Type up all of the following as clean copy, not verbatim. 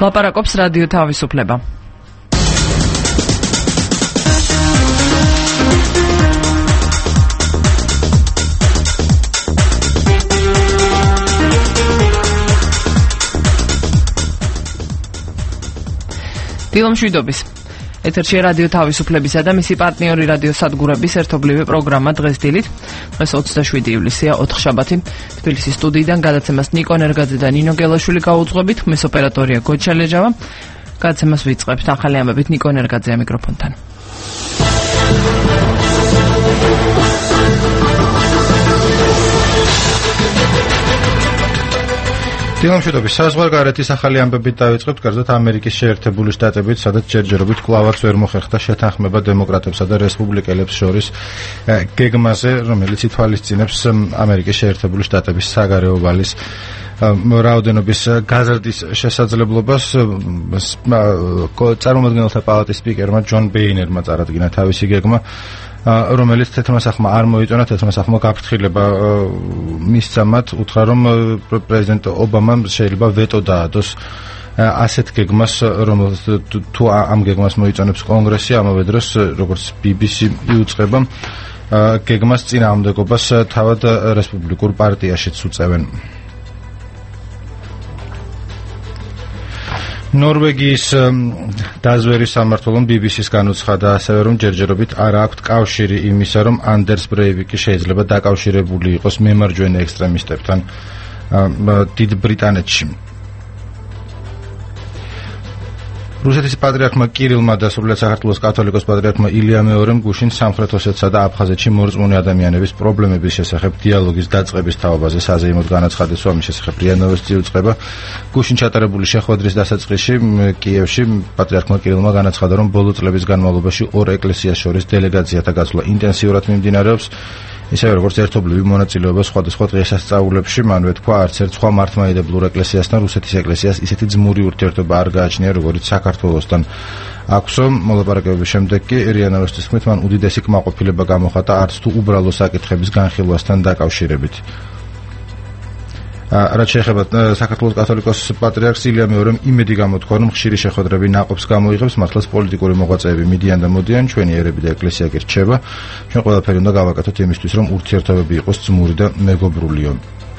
ლაპარაკობს რადიო თავისუფლება. დილომშვიდობის. ეთერში რადიო თავისუფლებისა და მისი პარტნიორი რადიო სადგურების ერთობლივი პროგრამა დღეს დილით. დღეს 27 ივლისია, ოთხშაბათი. თბილისის სტუდიიდან გადაცემას ნიკო ნერგაძე და ნინო გელაშვილი გაუძღვებით, მის ოპერატორია გოჩა ლეჯავა. გადაცემას ვიწყებთ ახალი ამბებით ნიკო ნერგაძეა მიკროფონთან. დილომშვიდობის. საზღვარგარეთის ახალი ამბებით დავიწყებთ, კერძოდ ამერიკის შეერთებული შტატებით, სადაც ჯერჯერობით კვლავაც ვერ მოხერხდა შეთანხმება დემოკრატებსა და რესპუბლიკელებს შორის გეგმაზე, რომელიც ითვალისწინებს ამერიკის შეერთებული შტატების საგარეო ვალის რაოდენობის გაზრდის შესაძლებლობას. წარმომადგენელთა პალატის სპიკერმა ჯონ ბეინერმა წარადგინა თავისი გეგმა, რომელიც თეთრმასახმა არ მოიწონა, თეთრმასახმა გაფრთხილება მისცა მათ, უთხრა რომ პრეზიდენტ ობამამ შეიძლება ვეტო დაადოს ასეთ გეგმას, რომელიც თუ ამ გეგმას მოიწონებს კონგრესი, ამავე დროს როგორც BBC იუწყება, გეგმას წინააღმდეგობას თავად რესპუბლიკურ პარტიაშიც უწევენ. ნორვეგიის დაზვერის სამმართველომ BBC-ს განუცხადა ასევე, რომ ჯერჯერობით არ აქვთ კავშირი იმისა, რომ ანდერს ბრეივიკი შეიძლება დაკავშირებული იყოს მემარჯვენე ექსტრემისტებთან დიდ ბრიტანეთში. რუსეთის პატრიარქმა კირილმა და სრულიად საქართველოს კათოლიკოს პატრიარქმა ილია მეორემ გუშინ სამხრეთ ოსეთსა და აფხაზეთში მორწმუნე ადამიანების პრობლემების შესახებ დიალოგის დაწყების თაობაზე საზეიმოდ განაცხადეს, რომ ამის შესახებ რია ნოვოსტი იუწყება. გუშინ ჩატარებული შეხვედრის დასაწყისში კიევში პატრიარქმა კირილმა განაცხადა, რომ ბოლო წლების განმავლობაში ორ ეკლესიას შორის დელეგაციათა გაცვლა ინტენსიურად მიმდინარეობს. ისევე როგორც ერთობლივი მონაწილეობა სხვადასხვა დღესასწაულებში, მანვე თქვა, არც ერთ სხვა მართლმადიდებლურ ეკლესიასთან რუსეთის ეკლესიას ისეთი ძმური ურთიერთობა არ გააჩნია, როგორც საქართველოსთან აქვს. მოლაპარაკებების შემდეგ კი რია ნოვოსტის თქმით, მან უდიდესი კმაყოფილება გამოხატა არც თუ უბრალო საკითხების განხილვასთან დაკავშირებით. რაც შეეხება საქართველოს კათოლიკოს პატრიარქს ილია მეორემ იმედი გამოთქვა, რომ ხშირი შეხვედრები ნაყოფს გამოიღებს, მართლაც პოლიტიკური მოღვაწეები მიდიან და მოდიან, ჩვენი ერები და ეკლესია კი რჩება. ჩვენ ყველაფერი უნდა გავაკეთოთ იმისთვის, რომ ურთიერთობები იყოს ძმური და მეგობრულიო.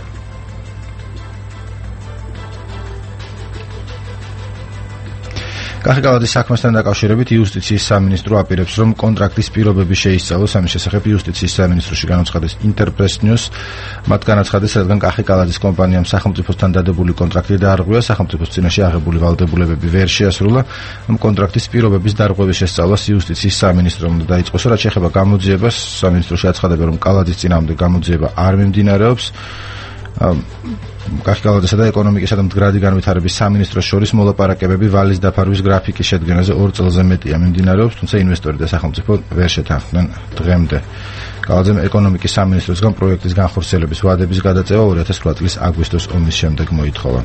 კახიკალაძის საქმესთან დაკავშირებით იუსტიციის სამინისტრო აპირებს, რომ კონტრაქტის პირობები შეისწავლოს. ამის შესახებ იუსტიციის სამინისტროში განაცხადეს ინტერპრეს ნიუს. მათ განაცხადეს, რადგან კახიკალაძის კომპანიამ სახელმწიფოსთან დადებული კონტრაქტი დაარღვია, სახელმწიფოს წინაშე აღებული ვალდებულებები ვერ შეასრულა, რომ კონტრაქტის პირობების დარღვევის შესწავლას იუსტიციის სამინისტრომ უნდა დაიწყოს. რაც შეეხება გამოძიებას, სამინისტროში აცხადებენ, რომ კალაძის წინააღმდეგ გამოძიება არ მიმდინარეობს. კახიკალაძესა და ეკონომიკისა და მდგრადი განვითარების სამინისტროს შორის მოლაპარაკებები ვალის დაფარვის გრაფიკის შედგენაზე 2 წელზე მეტია მიმდინარეობს, თუმცა ინვესტორი და სახელმწიფო ვერ შეთანხმდნენ დღემდე. კალაძემ ეკონომიკის სამინისტროსგან პროექტის განხორციელების ვადების გადაწევა 2008 წლის აგვისტოს ომის შემდეგ მოითხოვა.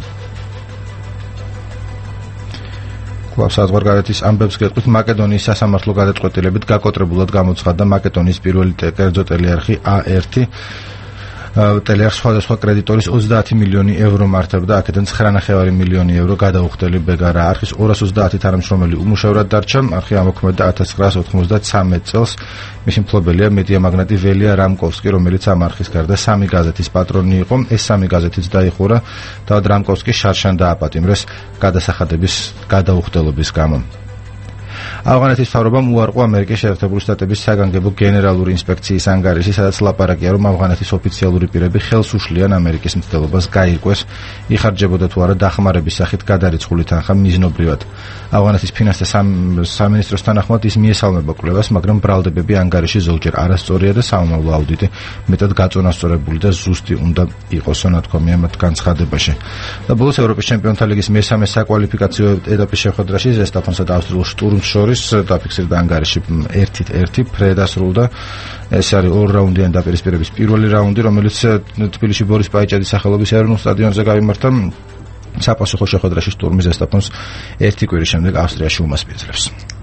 კვლავ საზღვარგარეთის ამბებს გეტყვით, მაკედონიის სასამართლო გადაწყვეტილებით გაკოტრებულად გამოცხადდა მაკედონიის პირველი კერძო ტელეარხი A1 ტელეარხ სხვადასხვა კრედიტორის 30 მილიონი ევრო მართებდა, აქედან 9,5 მილიონი ევრო გადაუხდელი ბეგარა. არხის 230 თანამშრომელი უმუშევრად დარჩა. არხი ამოქმედდა 1993 წელს. მისი მფლობელია მედია მაგნატი ველია რამკოვსკი, რომელიც ამ არხის გარდა 3 გაზეთის პატრონი იყო. ეს 3 გაზეთიც დაიხურა, თავად რამკოვსკი შარშან დააპატიმრეს გადასახადების გადაუხდელობის გამო. ავღანეთის მთავრობამ უარყო ამერიკის შეერთებული შტატების საგანგებო გენერალური ინსპექციის ანგარიში, სადაც ლაპარაკია, რომ ავღანეთის ოფიციალური პირები ხელს უშლიან ამერიკის მცდელობას გაირკვეს, იხარჯებოდა თუ არა დახმარების სახით გადარიცხული თანხა მიზნობრივად. ავღანეთის ფინანსთა სამინისტროს თანახმად ის მიესალმება კვლევას, მაგრამ ბრალდებები ანგარიში ზოგჯერ არასწორია და საომავლო აუდიტი მეტად გაწონასწორებული და ზუსტი უნდა იყოს, ნათქვამია მათ განცხადებაში. და ბოლოს ევროპის ჩემპიონთა ლიგის მესამე საკვალიფიკაციო ეტაპის შეხვედრაში ზესტაფონსა და ავსტრიულ შტურმს შორის დაფიქსირდა ანგარიში 1-1 ფრე დასრულდა. ეს არის 2 რაუნდიანი დაპირისპირების პირველი რაუნდი, რომელიც თბილისში ბორის პაიჭაძის სახელობის ეროვნულ სტადიონზე გამართა. საპასუხო შეხვედრაში შტურმი ზესტაფონს 1 კვირის შემდეგ ავსტრიაში უმასპინძლებს.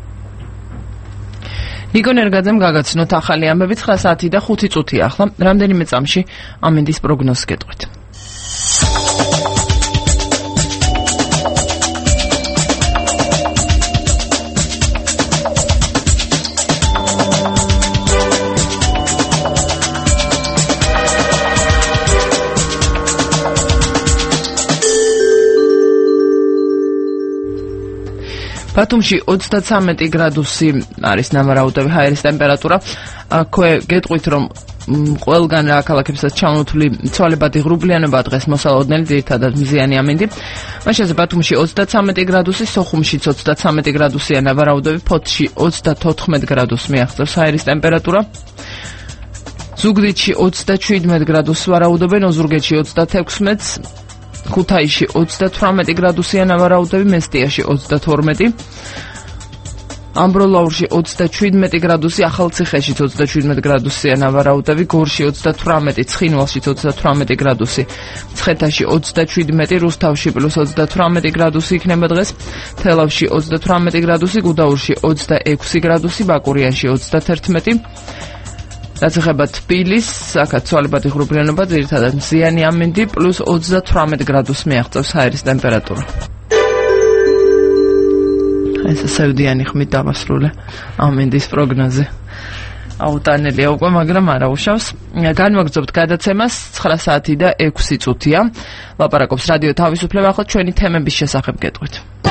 ნიკო ნერგაძემ გაგაცნოთ ახალი ამბები 9 საათი და 5 წუთი ახლა. რამდენიმე წამში ამინდის პროგნოზს გეტყვით. ბათუმში 33 გრადუსი არის ნავარაუდები ჰაერის ტემპერატურა. აქვე გეტყვით, რომ ყველგან რა ქალაქებსაც ჩამოთვლი ცვალებადი ღრუბლიანობა დღეს მოსალოდნელი ძირითადად მზიანი ამინდი. მაშინაც ბათუმში 33 გრადუსი, სოხუმშიც 33 გრადუსია ნავარაუდები, ფოთში 34 გრადუსს მიაღწევს ჰაერის ტემპერატურა. ზუგდიდში 37 გრადუსს ვარაუდობენ, ოზურგეთში 36-ს, ქუთაისში 38 გრადუსია ნავარაუდები, მესტიაში 32, ამბროლაურში 37 გრადუსი, ახალციხეში 37 გრადუსია ნავარაუდები, გორში 38, ცხინვალში 38 გრადუსი, მცხეთაში 37, რუსთავში +28 გრადუსი იქნება დღეს, თელავში 38 გრადუსი, გუდაურში 26 გრადუსი, ბაკურიანში 31. რაც ეხება თბილისს, აქაც ცვალებადი ღრუბლიანობა, ძირითადად მზიანი ამინდი, +28 გრადუსს მიაღწევს ჰაერის ტემპერატურა. ეს სევდიანი ხმით დავასრულე ამინდის პროგნოზე. აუტანელია უკვე, მაგრამ არა უშავს. განვაგრძობთ გადაცემას 9 საათი და 6 წუთია. ლაპარაკობს რადიო თავისუფლება, ახლა ჩვენი თემების შესახებ გეტყვით.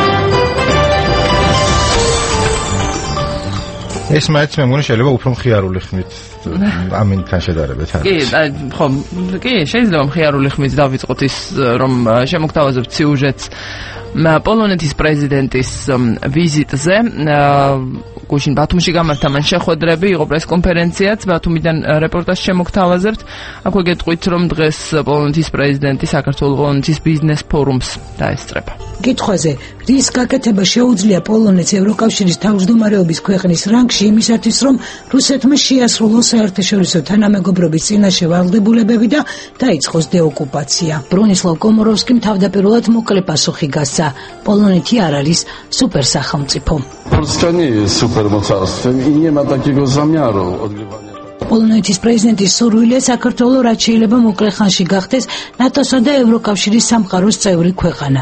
ეს მაინც მე მგონი შეიძლება უფრო მხიარული ხმით ამინდთან შედარებით არის. კი, შეიძლება მხიარული ხმით დავიწყოთ ის, რომ შემოგთავაზებთ სიუჟეტს პოლონეთის პრეზიდენტის ვიზიტზე. გუშინ ბათუმში გამართა მან შეხვედრები, იყო პრესკონფერენციაც, ბათუმიდან რეპორტაჟს შემოგთავაზებთ. აქვე გეტყვით, რომ დღეს პოლონეთის პრეზიდენტი საქართველოს-პოლონეთის ბიზნეს ფორუმს დაესწრება. კითხვაზე, რის გაკეთება შეუძლია პოლონეთს ევროკავშირის თავმჯდომარეობის ქვეყნის რანგში იმისათვის, რომ რუსეთმა შეასრულოს საერთაშორისო თანამეგობრობის წინაშე ვალდებულებები და დაიწყოს დეოკუპაცია. ბრონისლავ კომოროვსკიმ თავდაპირველად მოკლე პასუხი გასცა. პოლონეთი არ არის სუპერსახელმწიფო. Polska nie jest supermocarstwem i nie ma takiego zamiaru odgrywania. პოლონეთის პრეზიდენტის სურვილია საქართველოს რაც შეიძლება მოკლე ხანში გახდეს ნატოსა და ევროკავშირის სამყაროს წევრი ქვეყანა.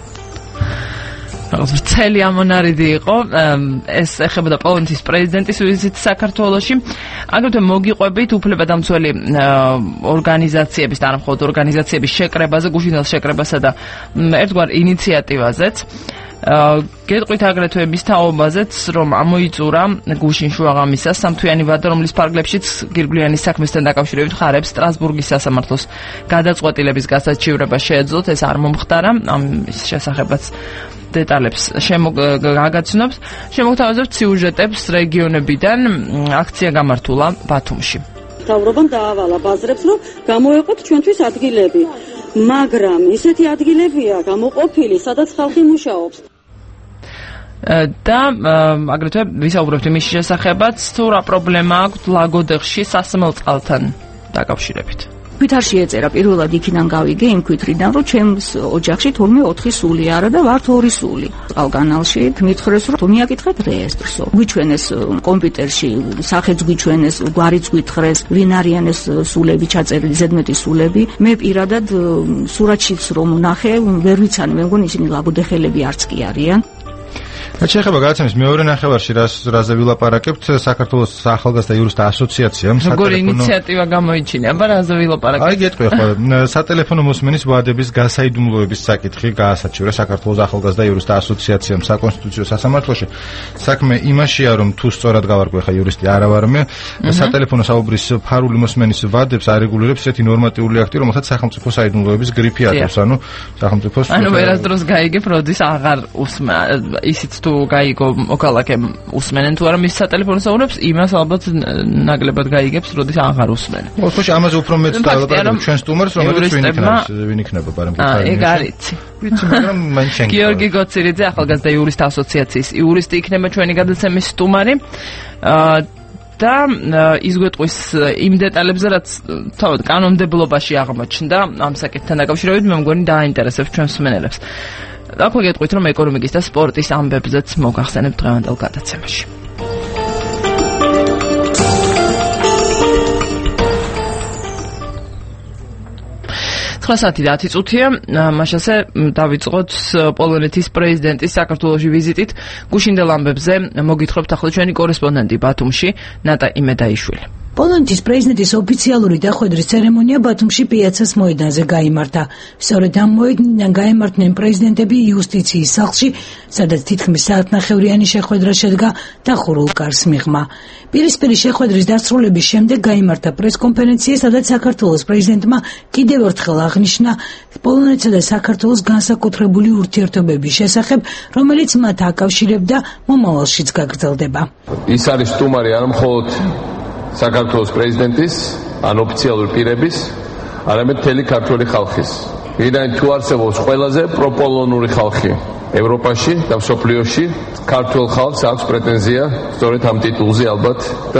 ვრცელი ამონარიდი იყო, ეს ეხებოდა პოლონეთის პრეზიდენტის ვიზიტს საქართველოში. აგრეთვე მოგიყვებით უფლებადამცველი ორგანიზაციების და არა მხოლოდ ორგანიზაციების შეკრებაზე, გუშინდელ შეკრებასა და ერთგვარ ინიციატივაზეც. გეტყვით აგრეთვე მის თაობაზეც, რომ ამოიწურა გუშინ შუაღამისას სამთვიანი ვადა, რომლის ფარგლებშიც გირგვლიანის საქმესთან დაკავშირებით ხარებს სტრასბურგის სასამართლოს გადაწყვეტილების გასაჩივრება შეეძლოთ. ეს არ მომხდარა, ამის შესახებაც დეტალებს გაგაცნობს. შემოგთავაზებთ სიუჟეტებს რეგიონებიდან. აქცია გამართულა ბათუმში. მთავრობამ დაავალა ბაზრებს, რომ გამოეყოთ ჩვენთვის ადგილები, მაგრამ ისეთი ადგილებია გამოყოფილი, სადაც ხალხი მუშაობს. და აგრეთვე ვისაუბრებთ იმის შესახებაც, თუ რა პრობლემა აქვს ლაგოდეხში სასმელ წყალთან დაკავშირებით. თვითარ შეეწერა პირველად იქიდან გავიგე იმ ქვითრიდან, რომ ჩემს ოჯახში თურმე 4 სული არა და ვართ 2 სული. წყალკანალში მითხრეს, რომ მიაკითხეთ რეესტრსო. გვიჩვენეს კომპიუტერში, სახეც გვიჩვენეს, გვარიც გვითხრეს, ვინ არიან ეს სულები ჩაწერილი, ზედმეტი სულები. მე პირადად სურათშიც რომ ვნახე, ვერ ვიცანი, მე მგონი ისინი ლაგოდეხელები არც კი არიან. რაც შეეხება გადაცემის მეორე ნახევარში, რაზე ვილაპარაკებთ, საქართველოს ახალგაზრდა იურისტთა ასოციაციამ როგორი ინიციატივა გამოიჩინა, აბა რაზე ვილაპარაკებთ? აი გეტყვი ახლა, სატელეფონო მოსმენის ვადების გასაიდუმლოების საკითხი გაასაჩივრა საქართველოს ახალგაზრდა იურისტთა ასოციაციამ საკონსტიტუციო სასამართლოში. საქმე იმაშია, რომ თუ სწორად გავარკვე, ხა იურისტი არა ვარ მე, სატელეფონო საუბრის ფარული მოსმენის ვადებს არეგულირებს ესეთი ნორმატიული აქტი, რომელსაც სახელმწიფო საიდუმლოების გრიფი ატევს, ანუ სახელმწიფოს. ანუ ვერასდროს გაიგებ, როდის აღარ უსმა ისიც თუ გაიგო მოქალაქემ უსმენენ თუ არა მის სატელეფონო საუბრებს, იმას ალბათ ნაკლებად გაიგებს, როდის აღარ უსმენენ. ოღონდ ამაზე უფრო მეც დავაპარაკებ ჩვენ სტუმარს, რომელიც ვინ იქნება პარამეტრი. ეგ არიცი. ვიცი, მაგრამ მან შენ. გიორგი გოცირიძე, ახალგაზრდა იურისტთა ასოციაციის იურისტი იქნება ჩვენი გადაცემის სტუმარი. და ის გვეტყვის იმ დეტალებზე, რაც თავად კანონმდებლობაში აღმოჩნდა ამ საკითხთან დაკავშირებით, მე მგონი დააინტერესებს ჩვენს მსმენელებს. აქვე გეტყვით, რომ ეკონომიკის და სპორტის ამბებზეც მოგახსენებთ დღევანდელ გადაცემაში. 9 საათი და 10 წუთია, მაშასე დავიწყოთ პოლონეთის პრეზიდენტის საქართველოში ვიზიტით. გუშინდელ ამბებზე მოგითხრობთ ახლა ჩვენი კორესპონდენტი ბათუმში, ნატა იმედაიშვილი. პოლონეთის პრეზიდენტის ოფიციალური დახვედრის ცერემონია ბათუმში პიაცას მოედანზე გაიმართა. სწორედ ამ მოედნიდან გაემართნენ პრეზიდენტები იუსტიციის სახლში, სადაც თითქმის საათნახევრიანი შეხვედრა შედგა დახურულ კარს მიღმა. პირისპირი შეხვედრის დასრულების შემდეგ გაიმართა პრესკონფერენცია, სადაც საქართველოს პრეზიდენტმა კიდევ ერთხელ აღნიშნა პოლონეთსა და საქართველოს განსაკუთრებული ურთიერთობების შესახებ, რომელიც მათ აკავშირებდა მომავალშიც გაგრძელდება. ის არის სტუმარი არა მხოლოდ საქართველოს პრეზიდენტის ან ოფიციალური პირების, არამედ მთელი ქართველი ხალხის. ვინაიდან თუ არსებობს ყველაზე პროპოლონური ხალხი ევროპაში და მსოფლიოში, ქართულ ხალხს აქვს პრეტენზია სწორედ ამ ტიტულზე ალბათ და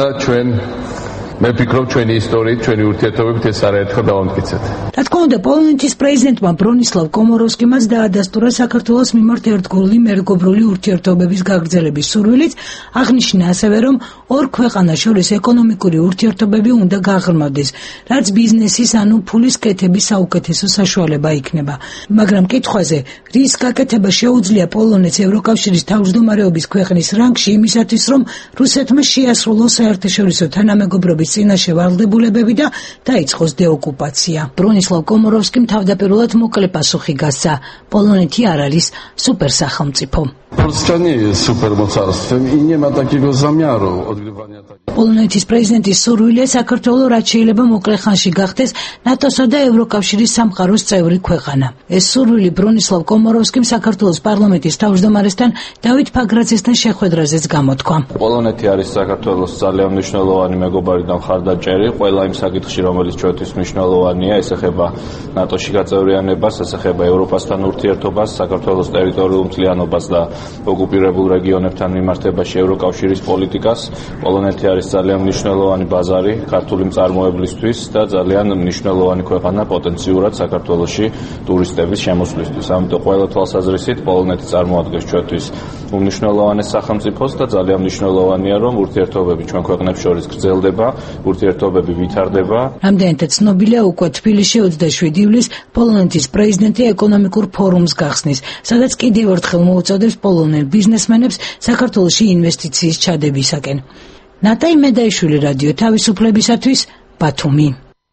მე ვფიქრობ ჩვენი ისტორიით, ჩვენი ურთიერთობებით ეს არაერთხელ დავამტკიცეთ. რა თქმა უნდა, პოლონეთის პრეზიდენტმა ბრონისლავ კომოროვსკიმაც დაადასტურა საქართველოს მიმართ ერთგული მეგობრული ურთიერთობების გაგრძელების სურვილით, აღნიშნა ასევე, რომ ორ ქვეყანას შორის ეკონომიკური ურთიერთობები უნდა გაღრმავდეს, რაც ბიზნესის ანუ ფულის კეთების საუკეთესო საშუალება იქნება. მაგრამ კითხვაზე, რის გაკეთება შეუძლია პოლონეთს ევროკავშირის თავმჯდომარეობის ქვეყნის რანგში იმისათვის, რომ რუსეთმა შეასრულოს საერთაშორისო თანამეგობრობის წინაშე ვალდებულებები და დაიწყოს დეოკუპაცია. ბრონისლავ კომოროვსკიმ თავდაპირველად მოკლე პასუხი გასცა: პოლონეთი არ არის სუპერსახელმწიფო. Polska nie jest supermocarstwem i nie ma takiego zamiaru odgrywania takiego. პოლონეთის პრეზიდენტის სურვილია საქართველოს რაც შეიძლება მოკლე ხანში გახდეს ნატოსა და ევროკავშირის სამყაროს წევრი ქვეყანა. ეს სურვილი ბრონისლავ კომოროვსკიმ საქართველოს პარლამენტის თავმჯდომარესთან დავით ფაგრაძესთან შეხვედრაზეც გამოთქვა. პოლონეთი არის საქართველოს ძალიან მნიშვნელოვანი მეგობარი და მხარდაჭერი ყველა იმ საკითხში, რომელიც ჩვენთვის მნიშვნელოვანია, ეს ეხება ნატოში გაწევრიანებას, ეს ეხება ევროპასთან ურთიერთობას, საქართველოს ტერიტორიულ მთლიანობას და ოკუპირებულ რეგიონებთან მიმართებაში ევროკავშირის პოლიტიკას. პოლონეთი არის ძალიან მნიშვნელოვანი ბაზარი ქართული მწარმოებლისთვის და ძალიან მნიშვნელოვანი ქვეყანა პოტენციურად საქართველოში ტურისტების შემოსვლისთვის. ამიტომ ყველა თვალსაზრისით პოლონეთი წარმოადგენს ჩვენთვის უმნიშვნელოვანეს სახელმწიფოს და ძალიან მნიშვნელოვანია, რომ ურთიერთობები ჩვენ ქვეყნებს შორის გრძელდება, ურთიერთობები ვითარდება. რამდენადაც ცნობილია, უკვე თბილისში 27 ივლისს პოლონეთის პრეზიდენტი ეკონომიკურ ფორუმს გახსნის, სადაც კიდევ ერთხელ მოუწოდებს პოლონელ ბიზნესმენებს საქართველოში ინვესტიციის ჩადებისაკენ. ნატაი მედაიშვილი, რადიო თავისუფლებისათვის, ბათუმი.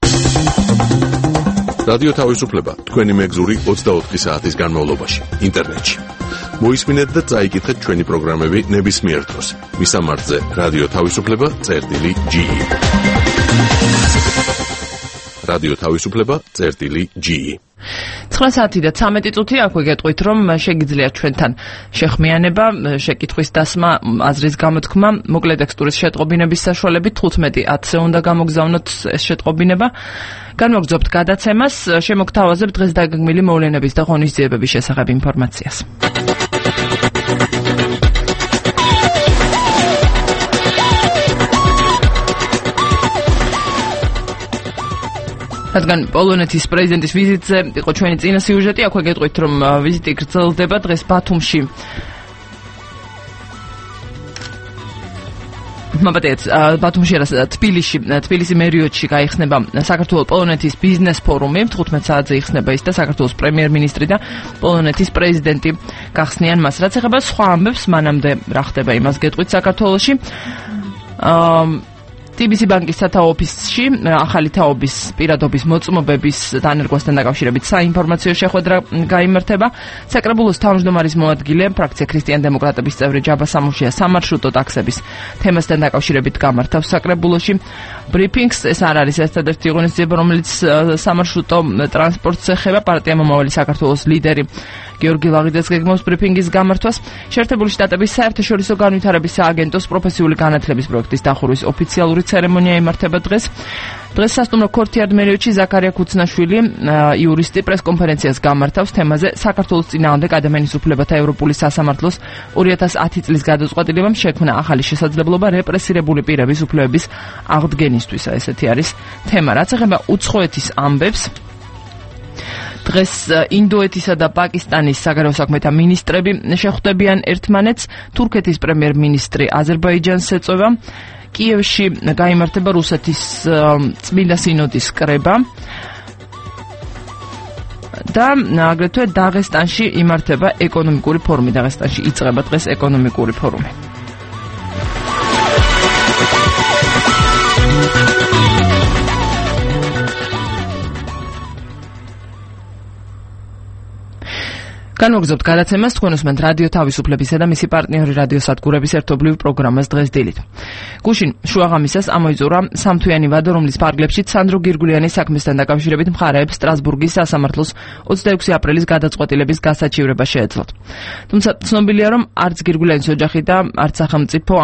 რადიო თავისუფლება თქვენი მეგზური 24 საათის განმავლობაში ინტერნეტში. მოისმინეთ და წაიკითხეთ ჩვენი პროგრამები ნებისმიერ დროს. მისამართზე რადიო თავისუფლება.ge. რადიო თავისუფლება.ge. 9 საათი და 13 წუთი აქვე გეტყვით, რომ შეგიძლიათ ჩვენთან შეხმიანება, შეკითხვის დასმა, აზრის გამოთქმა, მოკლე ტექსტურის შეტყობინების საშუალებით 15-10-ზე უნდა გამოგზავნოთ ეს შეტყობინება. განმოგზავნებთ გადაცემას, შემოგთავაზებთ დღეს დაგეგმილი მოვლენების და ღონისძიებების შესახებ ინფორმაციას. რადგან პოლონეთის პრეზიდენტის ვიზიტზე იყო ჩვენი წინა სიუჟეტი, აქვე გეტყვით, რომ ვიზიტი გრძელდება დღეს ბათუმში. ბათუმში თბილისი მერიოტში გაიხსნება საქართველოს პოლონეთის ბიზნეს ფორუმი, 15 საათზე იხსნება ის და საქართველოს პრემიერ-მინისტრი და პოლონეთის პრეზიდენტი გახსნიან მას. რაც ეხება სხვა ამბებს, მანამდე რა ხდება იმას გეტყვით საქართველოში. TBC ბანკის სათაო ოფისში ახალი თაობის პირადობის მოწმობების დანერგვასთან დაკავშირებით საინფორმაციო შეხვედრა გაიმართება. საკრებულოს თავმჯდომარის მოადგილე, ფრაქცია ქრისტიან-დემოკრატების წევრი ჯაბა სამუშია სამარშრუტო ტაქსების თემასთან დაკავშირებით გამართავს საკრებულოში ბრიფინგს. ეს არ არის ერთადერთი ღონისძიება, რომელიც სამარშრუტო ტრანსპორტს ეხება. პარტია მომავალი საქართველოს ლიდერი გიორგი ლაღიძეს გეგმავს ბრიფინგის გამართვას. შეერთებული შტატების საერთაშორისო განვითარების სააგენტოს პროფესიული განათლების პროექტის დახურვის ოფიციალური ცერემონია იმართება დღეს. დღეს სასტუმრო ქორთიარდ მერიოტში ზაქარია ქუცნაშვილი, იურისტი, პრესკონფერენციას გამართავს თემაზე საქართველოს წინააღმდეგ ადამიანის უფლებათა ევროპული სასამართლოს 2010 წლის გადაწყვეტილებამ შექმნა ახალი შესაძლებლობა რეპრესირებული პირების უფლებების აღდგენისთვის. ესეთი არის თემა. რაც ეხება უცხოეთის ამბებს, დღეს ინდოეთისა და პაკისტანის საგარეო საქმეთა მინისტრები შეხვდებიან ერთმანეთს. თურქეთის პრემიერ-მინისტრი აზერბაიჯანს ეწევა. კიევში გაიმართება რუსეთის წმინდა სინოდის კრება და აგრეთვე დაღესტანში იმართება ეკონომიკური ფორუმი. დაღესტანში იწყება დღეს ეკონომიკური ფორუმი. განვაგრძობთ გადაცემას თქვენ უსმენთ რადიო თავისუფლებისა და მისი პარტნიორი რადიო სადგურების ერთობლივ პროგრამას დღეს დილით. გუშინ შუაღამისას ამოიწურა სამთვიანი ვადა, რომლის ფარგლებში სანდრო გირგულიანის საქმესთან დაკავშირებით მხარეებს სტრასბურგის სასამართლოს 26 აპრილის გადაწყვეტილების გასაჩივრება შეეძლოთ. თუმცა ცნობილია, რომ არც გირგულიანის ოჯახი და არც სახელმწიფო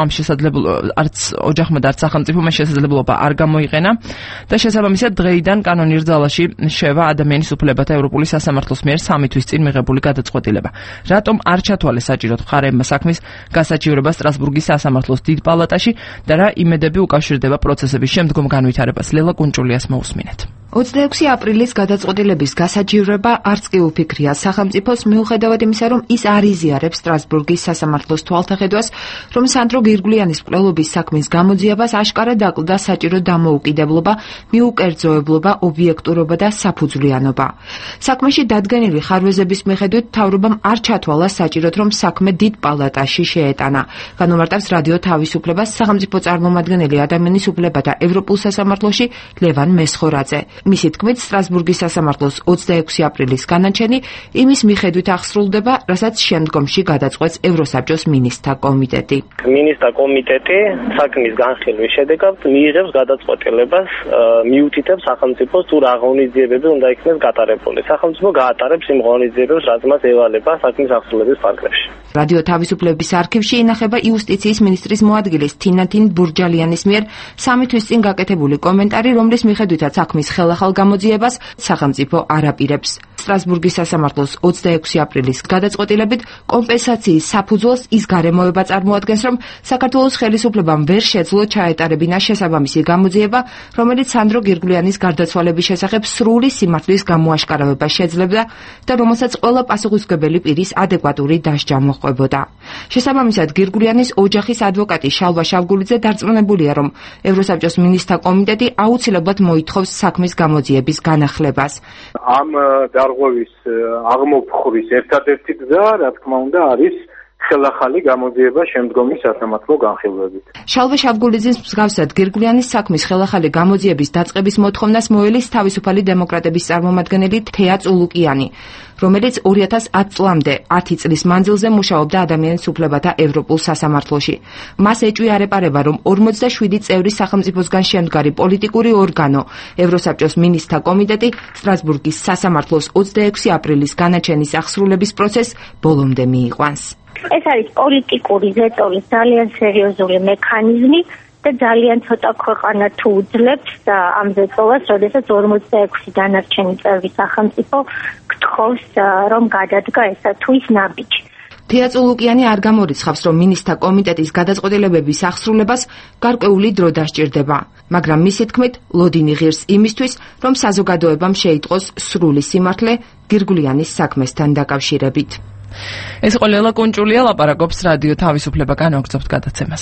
არც ოჯახმა და არც სახელმწიფომ შესაძლებლობა არ გამოიყენა და შესაბამისად დღეიდან კანონიერ ძალაში შევა ადამიანის უფლებათა ევროპული სასამართლოს მიერ 3 თვის წინ მიღებული გადაწყვეტილება. რატომ არ ჩათვალეს საჭიროდ მხარეებმა საქმის გასაჩივრება სტრასბურგის სასამართლოს დიდ პალატაში და რა იმედები უკავშირდება პროცესების შემდგომ განვითარებას? ლელა კუნჭულიას მოусმინეთ. 26 აპრილის გადაწყვეტილების გასაჩივრება არც კი უფიქრია სახელმწიფოს, მიუხედავად იმისა, რომ ის არ იზიარებს სტრასბურგის სასამართლოს თვალთახედვას, რომ სანდრო გირგულიანის მკვლელობის საქმის გამოძიებას აშკარად აკლდა საჭირო დამოუკიდებლობა, მიუკერძოებლობა, ობიექტურობა და საფუძვლიანობა. საქმეში დადგენილი ხარვეზების მიხედვით მთავრობამ არ ჩათვალა საჭიროდ, რომ საქმე დიდ პალატაში შეეტანა. განმარტავს რადიო თავისუფლებას სახელმწიფო წარმომადგენელი ადამიანის უფლებათა ევროპულ სასამართლოში ლევან მესხორაძე. მისი თქმით, სტრასბურგის სასამართლოს 26 აპრილის განაჩენი იმის მიხედვით აღსრულდება, რასაც შემდგომში გადაწყვეტს ევროსაბჭოს მინისტრთა კომიტეტი. მინისტრთა კომიტეტი საქმის განხილვის შედეგად მიიღებს გადაწყვეტილებას, მიუთითებს სახელმწიფოს თუ რა ღონისძიებები უნდა იქნეს გატარებული. სახელმწიფო გაატარებს იმ ღონისძიებებს, რაც მას ევალება საქმის აღსრულების ფარგლებში. რადიო თავისუფლების არქივში ინახება იუსტიციის მინისტრის მოადგილის თინათინ ბურჯალიანის მიერ 3 თვის წინ გაკეთებული კომენტარი, რომლის მიხედვითაც საქმის ხელახალ გამოძიებას სახელმწიფო არ აპირებს. სტრასბურგის სასამართლოს 26 აპრილის გადაწყვეტილებით კომპენსაციის საფუძველს ის გარემოება წარმოადგენს, რომ საქართველოს ხელისუფლებამ ვერ შეძლო ჩაეტარებინა შესაბამისი გამოძიება, რომელიც სანდრო გირგულიანის გარდაცვალების შესახებ სრული სიმართლის გამოაშკარავება შეძლებდა და რომელსაც ყველა პასუხისმგებელი პირის ადეკვატური დასჯა მოჰყვებოდა. შესაბამისად, გირგულიანის ოჯახის ადვოკატი შალვა შავგულიძე დარწმუნებულია, რომ ევროსაბჭოს მინისტრთა კომიტეტი აუცილებლად მოითხოვს საქმის გამოძიების განახლებას. ამ დარღვევის აღმოფხვრის ერთადერთი გზა, რა თქმა უნდა, არის ხელახალი გამოძიება შემდგომი სასამართლო განხილვებით. შალვა შავგულიძის მსგავსად გირგულიანის საქმის ხელახალი გამოძიების დაწყების მოთხოვნას მოელის თავისუფალი დემოკრატების წარმომადგენელი თეა წულუკიანი, რომელიც 2010 წლამდე 10 წლის მანძილზე მუშაობდა ადამიანის უფლებათა ევროპულ სასამართლოში. მას ეჭვი-არეპარება, რომ 47 წევრი სახელმწიფოსგან შემდგარი პოლიტიკური ორგანო, ევროსაბჭოს მინისტრთა კომიტეტი სტრასბურგის სასამართლოს 26 აპრილის განაჩენის აღსრულების პროცესს ბოლომდე მიიყვანს. ეს არის პოლიტიკური ზეწოლის ძალიან სერიოზული მექანიზმი და ძალიან ცოტა ქვეყანა თუ უძლებს ამ ზეწოლას, როდესაც 46 დანარჩენი წევრი სახელმწიფო გთხოვს, რომ გადადგა ესა თუ ის ნაბიჯი. თეა წულუკიანი არ გამორიცხავს, რომ მინისტრთა კომიტეტის გადაწყვეტილებების აღსრულებას გარკვეული დრო დასჭირდება, მაგრამ მისი თქმით, ლოდინი ღირს იმისთვის, რომ საზოგადოებამ შეიტყოს სრული სიმართლე გირგულიანის საქმესთან დაკავშირებით. ეს იყო ლელა კუნჭულია, ლაპარაკობს რადიო თავისუფლება, განვაგრძობთ გადაცემას.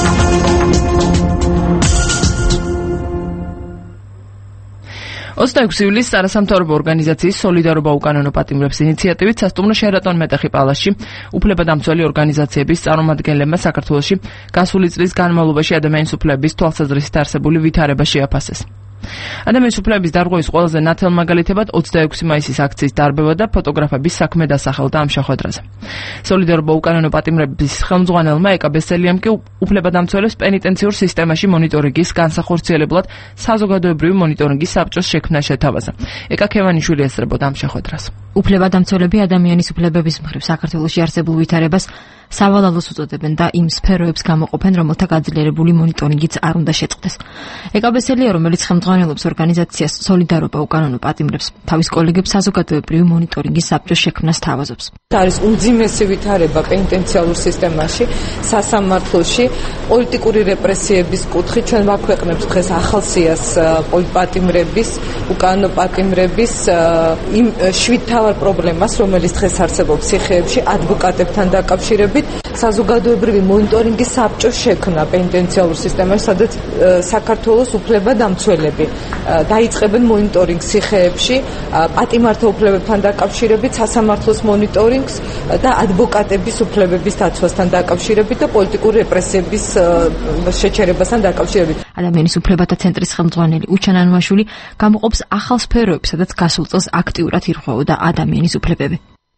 26 ივლისს არასამთავრობო ორგანიზაციის სოლიდარობა უკანონო პატიმრებს ინიციატივით სასტუმრო შერატონ მეტეხი პალასში უფლებადამცველი ორგანიზაციების წარმომადგენლებმა საქართველოში გასული წლის განმავლობაში ადამიანის უფლებების თვალსაზრისით არსებული ვითარება შეაფასეს. ადამიანის უფლებების დარღვევის ყველაზე ნათელ მაგალითებად 26 მაისის აქციის დარბევა და ფოტოგრაფების საქმე დასახელდა ამ შეხვედრაზე. სოლიდარობა უკანონო პატიმრების ხელმძღვანელმა ეკა ბესელიამ კი უფლებადამცველებს პენიტენციურ სისტემაში მონიტორინგის განსახორციელებლად საზოგადოებრივი მონიტორინგის საბჭოს შექმნა შეთავაზა. ეკა ქევანიშვილი ესწრებოდა ამ შეხვედრას. უფლებადამცველები ადამიანის უფლებების მხრივ საქართველოში არსებულ ვითარებას სავალალოს უწოდებენ და იმ სფეროებს გამოყოფენ, რომელთა გაძლიერებული მონიტორინგიც არ უნდა შეწყდეს. ეკა ბესელია, რომელიც ხელმძღვანელობს ორგანიზაციას სოლიდარობა უკანონო პატიმრებს, თავის კოლეგებს საზოგადოებრივი მონიტორინგის საბჭოს შექმნას თავაზობს. არის უმძიმესი ვითარება პენიტენციალურ სისტემაში, სასამართლოში, პოლიტიკური რეპრესიების კუთხით ჩვენ ვაქვეყნებთ დღეს ახალ სიას პატიმრების, უკანონო პატიმრების იმ 7 მთავარ პრობლემას, რომელიც დღეს არსებობს ციხეებში ადვოკატებთან დაკავშირებით, საზოგადოებრივი მონიტორინგის საბჭოს შექმნა პენიტენციალურ სისტემაში, სადაც საქართველოს უფლებადამცველები დაიწყებენ მონიტორინგს ციხეებში, პატიმართა უფლებებთან დაკავშირებით, სასამართლოს მონიტორინგს და ადვოკატების უფლებების დაცვასთან დაკავშირებით და პოლიტიკური რეპრესიების შეჩერებასთან დაკავშირებით. ადამიანის უფლებათა ცენტრის ხელმძღვანელი უჩან ანუაშვილი გამოყოფს ახალ სფეროებს, სადაც გასულ წელს აქტიურად ირღვეოდა ადამიანის უფლებები.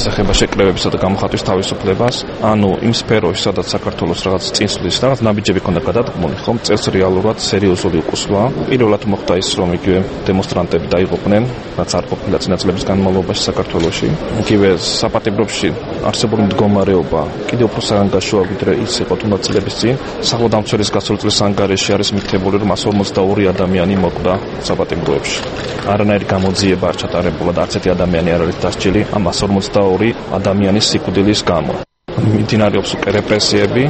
ესახება შეკრებებისა და გამოხატვის თავისუფლებას, ანუ იმ სფეროში, სადაც საქართველოს რაღაც წინსვლის რაღაც ნაბიჯები ქონდა გადადგმული, ხომ წელს რეალურად სერიოზული უკუსვლა. პირველად მოხდა ის, რომ იგივე დემონსტრანტები დაიღუპნენ, რაც არ ყოფილა წინა წლების განმავლობაში საქართველოში. იგივე საპატიმრებში არსებული მდგომარეობა კიდევ უფრო საანგაშოა, ვიდრე ის იყო თუნდაც წლების წინ. სახელმწიფოს გასული წლის ანგარიში არის მითითებული, რომ 142 ადამიანი მოკვდა საპატიმროებში. არანაირი გამოძიება არ ჩატარებულა და არც ერთი ადამიანი არ არის დასჯილი ამ 142 ადამიანის სიკვდილის გამო. მიმდინარეობს უკვე რეპრესიები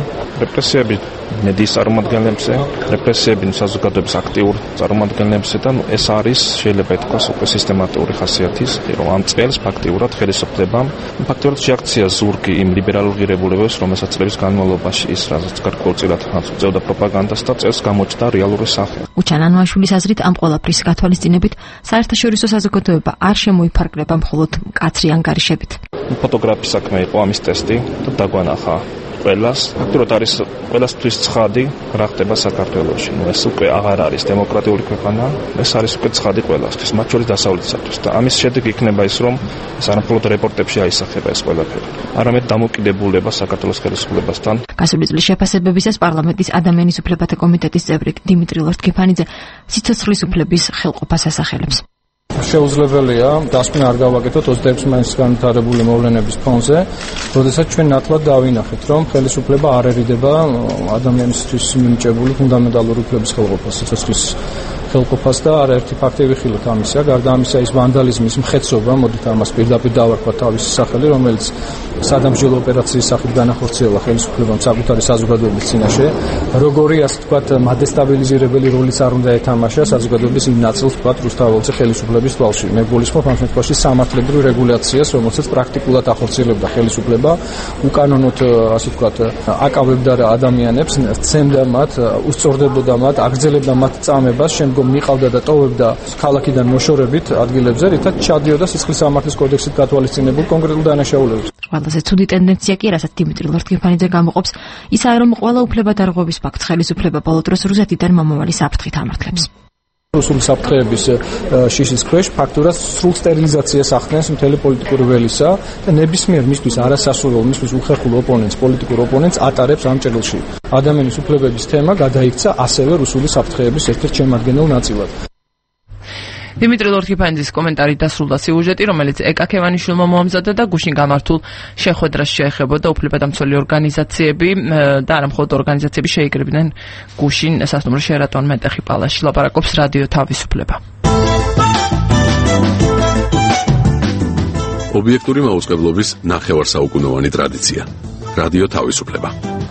მედიის წარმომადგენლებზე, რეპრესიები საზოგადოების აქტიურ წარმომადგენლებზე და ეს არის შეიძლება ითქვას უკვე სისტემატიური ხასიათის, რომ ამ წელს ფაქტიურად ხელისუფლებამ ფაქტიურად შეაქცია ზურგი იმ ლიბერალურ ღირებულებებს, რომელსაც წლების განმავლობაში ის რაღაც გარკვეულწილად აწევდა პროპაგანდას და წელს გამოჩნდა რეალური სახე. უჩან ანუაშვილის აზრით ამ ყველაფრის გათვალისწინებით საერთაშორისო საზოგადოება არ შემოიფარგლება მხოლოდ მკაცრი ანგარიშებით. ფოტოგრაფის საქმე იყო ამის ტესტი და დაგვანახა ყველას. ფაქტობრივად არის ყველასთვის ცხადი რა ხდება საქართველოში. ეს უკვე აღარ არის დემოკრატიული ქვეყანა, ეს არის უკვე ცხადი ყველასთვის, მათ შორის დასავლეთისათვის. და ამის შედეგი იქნება ის, რომ ეს არ მხოლოდ რეპორტებში აისახება ეს ყველაფერი, არამედ დამოკიდებულება საქართველოს ხელისუფლებასთან. გასული წლის შეფასებებისას პარლამენტის ადამიანის უფლებათა კომიტეტის წევრი დიმიტრი ლორთქიფანიძე სიცოცხლის უფლების ხელყოფას ასახელებს. შეუძლებელია დასკვნა არ გავაკეთოთ 26 მაისს განვითარებული მოვლენების ფონზე, როდესაც ჩვენ ნათლად დავინახეთ, რომ ხელისუფლება არ ერიდება ადამიანისთვის მინიჭებული ფუნდამენტალური უფლების ხელყოფას, სიცოცხლის ხელყოფას და არაერთი ფაქტი ვიხილოთ ამისა. გარდა ამისა ის ვანდალიზმის მხეცობა, მოდით ამას პირდაპირ დავარქვა თავისი სახელი, რომელიც სადამსჯელო ოპერაციის სახით განახორციელა ხელისუფლებამ საკუთარი საზოგადოების წინაშე. როგორი ასე ვთქვათ მადესტაბილიზირებელი როლიც არ უნდა ეთამაშა საზოგადოების იმ ნაწილს, ვთქვათ რუსთაველზე ხელისუფლების თვალში. მე გულისხმობ ამ შემთხვევაში სამართლებრივ რეგულაციას, რომელსაც პრაქტიკულად ახორციელებდა ხელისუფლება, უკანონოდ ასე ვთქვათ აკავებდა ადამიანებს, ცემდა მათ, უსწორდებოდა მათ, აგრძელებდა მათ წამებას, შემდგომ მიყავდა და ტოვებდა ქალაქიდან მოშორებით ადგილებზე, რითაც ჩადიოდა სისხლის სამართლის კოდექსით გათვალისწინებულ კონკრეტულ დანაშაულებებს. ყველაზე ცუდი ტენდენცია კი, რასაც დიმიტრი ლორთქიფანიძე გამოყოფს, ისაა, რომ ყველა უფლება დარღვევის ფაქტს ხელისუფლება ბოლო დროს რუსეთიდან მომავალი საფრთხით ამართლებს. რუსული საფრთხეების შიშის ქვეშ ფაქტურად სრულ სტერილიზაციას ახდენს მთელი პოლიტიკური ველისა და ნებისმიერ მისთვის არასასურველ, მისთვის უხერხულ ოპონენტს, პოლიტიკურ ოპონენტს ატარებს ამ ჭრილში. ადამიანის უფლებების თემა გადაიქცა ასევე რუსული საფრთხეების ერთ-ერთ შემადგენელ ნაწილად. დიმიტრი ლორთქიფანიძის კომენტარი დასრულდა სიუჟეტი, რომელიც ეკა ქევანიშვილმა მოამზადა და გუშინ გამართულ შეხვედრას შეეხებოდა უფლებადამცველი ორგანიზაციები და არა მხოლოდ ორგანიზაციები შეიკრიბნენ გუშინ სასტუმრო შერატონ მეტეხი პალასში. ლაპარაკობს რადიო თავისუფლება. ობიექტური მაუწყებლობის ნახევარსაუკუნოვანი ტრადიცია. რადიო თავისუფლება.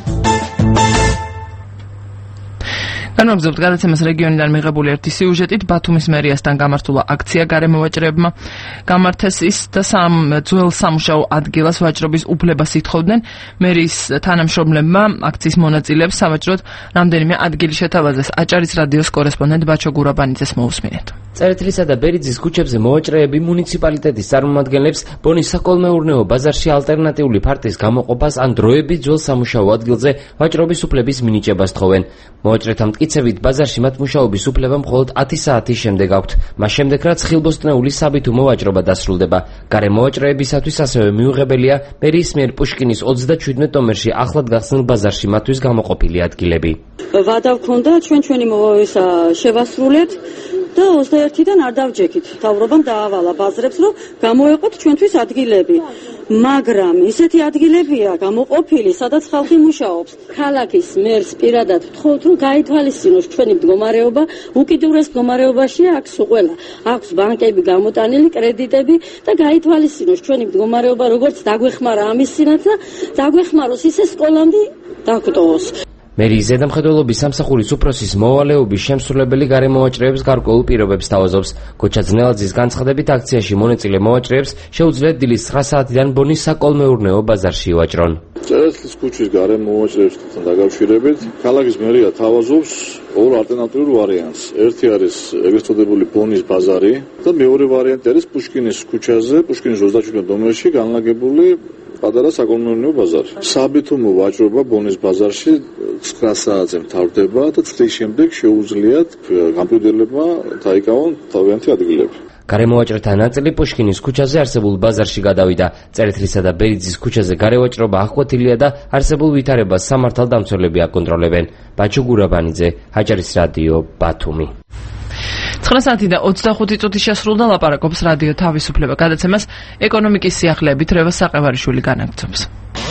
განვაგრძობთ გადაცემას რეგიონიდან მიღებული ერთი სიუჟეტით. ბათუმის მერიასთან გამართულა აქცია გარემო ვაჭრებმა. გამართეს ის და ძველ სამუშაო ადგილას ვაჭრობის უფლებას ითხოვდნენ. მერიის თანამშრომლებმა აქციის მონაწილეებს სავაჭროდ რამდენიმე ადგილი შეთავაზეს. აჭარის რადიოს კორესპონდენტ ბაჩო გურაბანიძეს მოусმინეთ. წერეთლისა და ბერიძის ქუჩებზე მოვაჭრეები მუნიციპალიტეტის წარმომადგენლებს ბონის საკოლმეურნეო ბაზარში ალტერნატიული ფარტის გამოყოფას ან დროებით ძველ სამუშაო ადგილზე ვაჭრობის უფლების მინიჭებას თხოვენ. მოვაჭრეთა მტკიცებით ბაზარში მათ მუშაობის უფლება მხოლოდ 10 საათის შემდეგ აქვთ. მას შემდეგ რაც ხილბოსტნეული საბითუმო ვაჭრობა დასრულდება. გარემო ვაჭრეებისათვის ასევე მიუღებელია მერიის მიერ პუშკინის 37 ნომერში ახლად გახსნილ ბაზარში მათთვის გამოყოფილი ადგილები. ვადა ვქონდა ჩვენი მომავლის შევასრულეთ და 21-დან არ დავჯექით. თავრობამ დაავალა ბაზრებს, რომ გამოეყოთ ჩვენთვის ადგილები. მაგრამ ისეთი ადგილებია გამოყოფილი, სადაც ხალხი მუშაობს. ქალაქის მერს პირადად ვთხოვთ, რომ გაითვალისწინოს ჩვენი მდგომარეობა, უკიდურეს მდგომარეობაშია აქ სულ. აქვს ბანკები გამოტანილი, კრედიტები და გაითვალისწინოს ჩვენი მდგომარეობა, როგორც დაგვეხმარა ამის წინათ და დაგვეხმაროს ისე სკოლამდე დაგტოვოს. მერიის ზედამხედველობის სამსახურის უფროსის მოვალეობის შემსრულებელი გარემო ვაჭრეებს გარკვეულ პირობებს თავაზობს. გოჩა ძნელაძის განცხადებით აქციაში მონაწილე მოვაჭრეებს შეუძლიათ დილის 9 საათიდან ბონის საკოლმეურნეო ბაზარში ვაჭრონ. წერეთლის ქუჩის გარემო ვაჭრეებთან დაკავშირებით ქალაქის მერია თავაზობს ორ ალტერნატიულ ვარიანტს. ერთი არის ეგრეთ წოდებული ბონის ბაზარი და მეორე ვარიანტი არის პუშკინის ქუჩაზე, პუშკინის 37 ნომერში განლაგებული პატარა საკოლმეურნეო ბაზარი. საბითუმო ვაჭრობა ბონის ბაზარში 9 საათზე მთავრდება და წლის შემდეგ შეუძლიათ გამყიდველებმა დაიკავონ თავიანთი ადგილები. გარემოვაჭრეთა ნაწილი პუშკინის ქუჩაზე არსებულ ბაზარში გადავიდა. წერეთლისა და ბერიძის ქუჩაზე გარევაჭრობა აღკვეთილია და არსებულ ვითარებას სამართალდამცველები აკონტროლებენ. ბაჩუ გურაბანიძე, ჰაჭარის რადიო, ბათუმი. 9 საათი და 25 წუთი შესრულდა, ლაპარაკობს რადიო თავისუფლება. გადაცემას ეკონომიკის სიახლეებით რევაზ საყევარიშვილი განაგრძობს.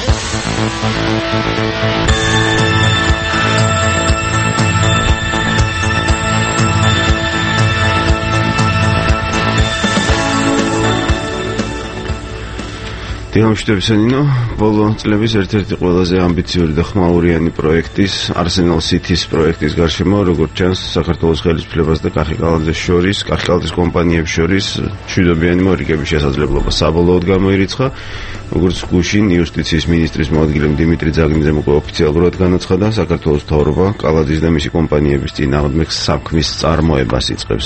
დილამშვიდობისანინო, ბოლო წლების ერთ-ერთი ყველაზე ამბიციური და ხმაურიანი პროექტის, Arsenal City-ს პროექტის გარშემო, როგორც ჩანს, საქართველოს ხელისუფლებას და კახიკალაძეს შორის, კახიკალაძის კომპანიებს შორის მშვიდობიანი მორიგების შესაძლებლობა საბოლოოდ გამოირიცხა, როგორც გუშინ იუსტიციის მინისტრის მოადგილემ დიმიტრი ძაგნიძემ უკვე ოფიციალურად განაცხადა, საქართველოს მთავრობა კალაძის და მისი კომპანიების წინააღმდეგ საქმის წარმოებას იწყებს.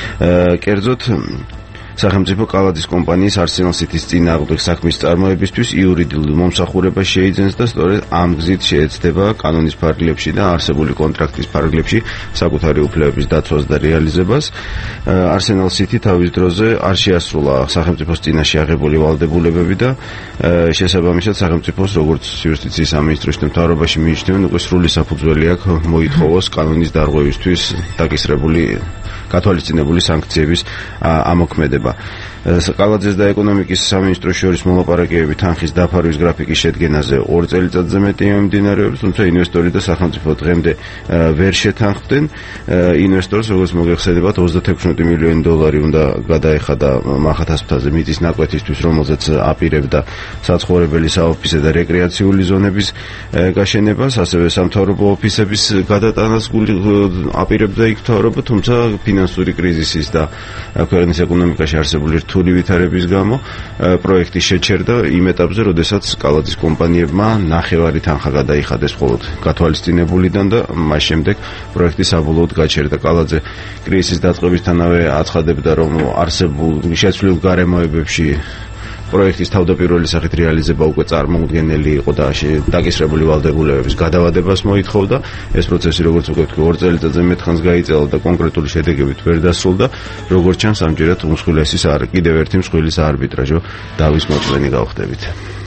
კერძოდ სახელმწიფო კალაძის კომპანიის Arsenal City-ს წინააღმდეგ საქმის წარმოებისთვის იურიდიულ მომსახურებას შეიძენს და სწორედ ამ გზით შეეცდება კანონის ფარგლებში და არსებული კონტრაქტის ფარგლებში საკუთარი უფლებების დაცვას და რეალიზებას. Arsenal City თავის დროზე არ შეასრულა სახელმწიფოს წინაშე აღებული ვალდებულებები და შესაბამისად სახელმწიფოს როგორც იუსტიციის სამინისტროს და მთავრობაში მიიჩნევენ უკვე სრული საფუძველი აქვს მოითხოვოს კანონის დარღვევისთვის დაკისრებული გათვალისწინებული სანქციების ამოქმედება. კალაძეს და ეკონომიკის სამინისტროს შორის მოლაპარაკებები თანხის დაფარვის გრაფიკის შედგენაზე 2 წელიწადზე მეტი მიმდინარეობს, თუმცა ინვესტორი და სახელმწიფო დღემდე ვერ შეთანხმდნენ. ინვესტორს, როგორც მოგეხსენებათ, 36 მილიონი დოლარი უნდა გადაეხადა მახათასფთაზე მიწის ნაკვეთისთვის, რომელზეც აპირებდა საცხოვრებელი საოფისე და რეკრეაციული ზონების გაშენებას, ასევე სამთავრობო ოფისების გადატანას აპირებდა იქ მთავრობა, თუმცა ფინანსური კრიზისის და ქვეყნის ეკონომიკაში არსებული რთული ვითარების გამო პროექტი შეჩერდა იმ ეტაპზე, როდესაც კალაძის კომპანიებმა ნახევარი თანხა გადაიხადეს მხოლოდ გათვალისწინებულიდან და მას შემდეგ პროექტი საბოლოოდ გაჩერდა. კალაძე კრიზისის დაწყებისთანავე აცხადებდა, რომ არსებულ შეცვლილ გარემოებებში პროექტის თავდაპირველი სახით რეალიზება უკვე წარმოუდგენელი იყო და დაკისრებული ვალდებულებების გადავადებას მოითხოვდა. ეს პროცესი, როგორც უკვე ვთქვი, 2 წელიწადზე მეტ ხანს გაიწელა და კონკრეტული შედეგებით ვერ დასრულდა. როგორც ჩანს, ამჯერად უმსხვილესის კიდევ ერთი მსხვილის არბიტრაჟო დავის მოწმენი გავხდებით.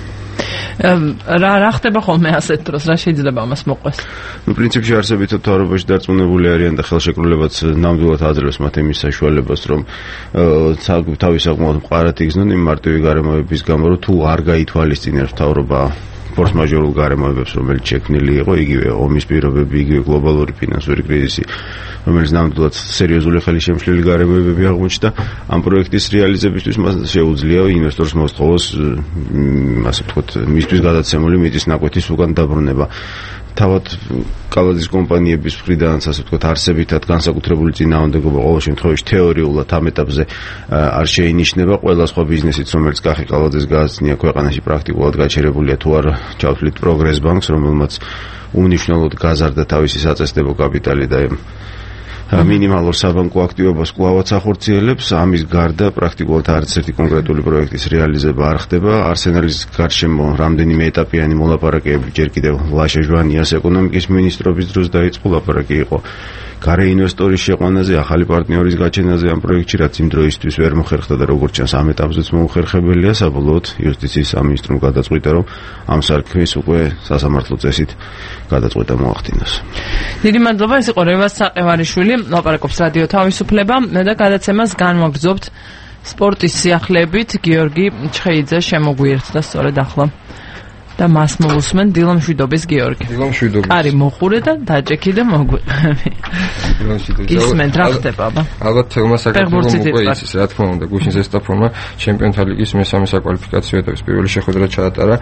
რა ხდება ხოლმე ასეთ დროს, რა შეიძლება ამას მოყვეს? პრინციპში არსებითად მთავრობაში დარწმუნებული არიან და ხელშეკრულებაც ნამდვილად აძლევს მათ იმის საშუალებას, რომ თავის საკმაოდ მყარად იგრძნონ იმ მარტივი გარემოებების გამო, რომ თუ არ გაითვალისწინებს მთავრობა ფორს-მაჟორულ გარემოებებს, რომელიც შექმნილი იყო, იგივე ომის პირობები, იგივე გლობალური ფინანსური კრიზისი, რომელიც ნამდვილად სერიოზული ხელისშემშლელი გარემოებები აღმოჩნდა, ამ პროექტის რეალიზებისთვის მას შეუძლია ინვესტორს მოსთხოვოს, ასე ვთქვათ, მისთვის გადაცემული მიწის ნაკვეთის უკან დაბრუნება. თავად კალაძის კომპანიების მხრიდანაც, ასე ვთქვათ, არსებითად განსაკუთრებული წინააღმდეგობა ყოველ შემთხვევაში თეორიულად ამ ეტაპზე არ შეინიშნება. ყველა სხვა ბიზნესიც, რომელიც კალაძეს გააცნია ქვეყანაში, პრაქტიკულად გაჩერებულია, თუ არ ჩავთვლით პროგრეს ბანკს, რომელმაც უმნიშვნელოდ გაზარდა თავისი საწესდებო კაპიტალი და მინიმალურ საბანკო აქტივობას კვლავაც ახორციელებს. ამის გარდა პრაქტიკულად არც ერთი კონკრეტული პროექტის რეალიზება არ ხდება. Arsenal-ის გარშემო რამდენიმე ეტაპიანი მოლაპარაკებები ჯერ კიდევ ლაშა ჟვანიას ეკონომიკის მინისტრობის დროს დაიწყო. ლაპარაკი იყო გარე ინვესტორის შეყვანაზე, ახალი პარტნიორის გაჩენაზე ამ პროექტში, რაც იმ დროისთვის ვერ მოხერხდა და როგორც ჩანს ამ ეტაპზეც მოუხერხებელია. საბოლოოდ იუსტიციის სამინისტრომ გადაწყვიტა, რომ ამ საქმეს უკვე სასამართლო წესით გადაწყვეტა მოახდინოს. დიდი მადლობა, ეს იყო რევაზ საყევარიშვილი, ლაპარაკობს რადიო თავისუფლება. მე და გადაცემას განვაგრძობთ სპორტის სიახლეებით. გიორგი ჩხეიძე შემოგვიერთდა სწორედ ახლა და მას მოусმენ. დილამშვიდობის გიორგი. დილამშვიდობის. კარი მოხურე და დაჭექი და მოგვიყევი. დილამშვიდობის. ისმენ რა ხდება, აბა? ალბათ თელმა საქართველოს უკვე იცის, რა თქმა უნდა, გუშინ ზესტაფონმა ჩემპიონთა ლიგის მესამე საკვალიფიკაციო ეტაპის პირველი შეხვედრა ჩაატარა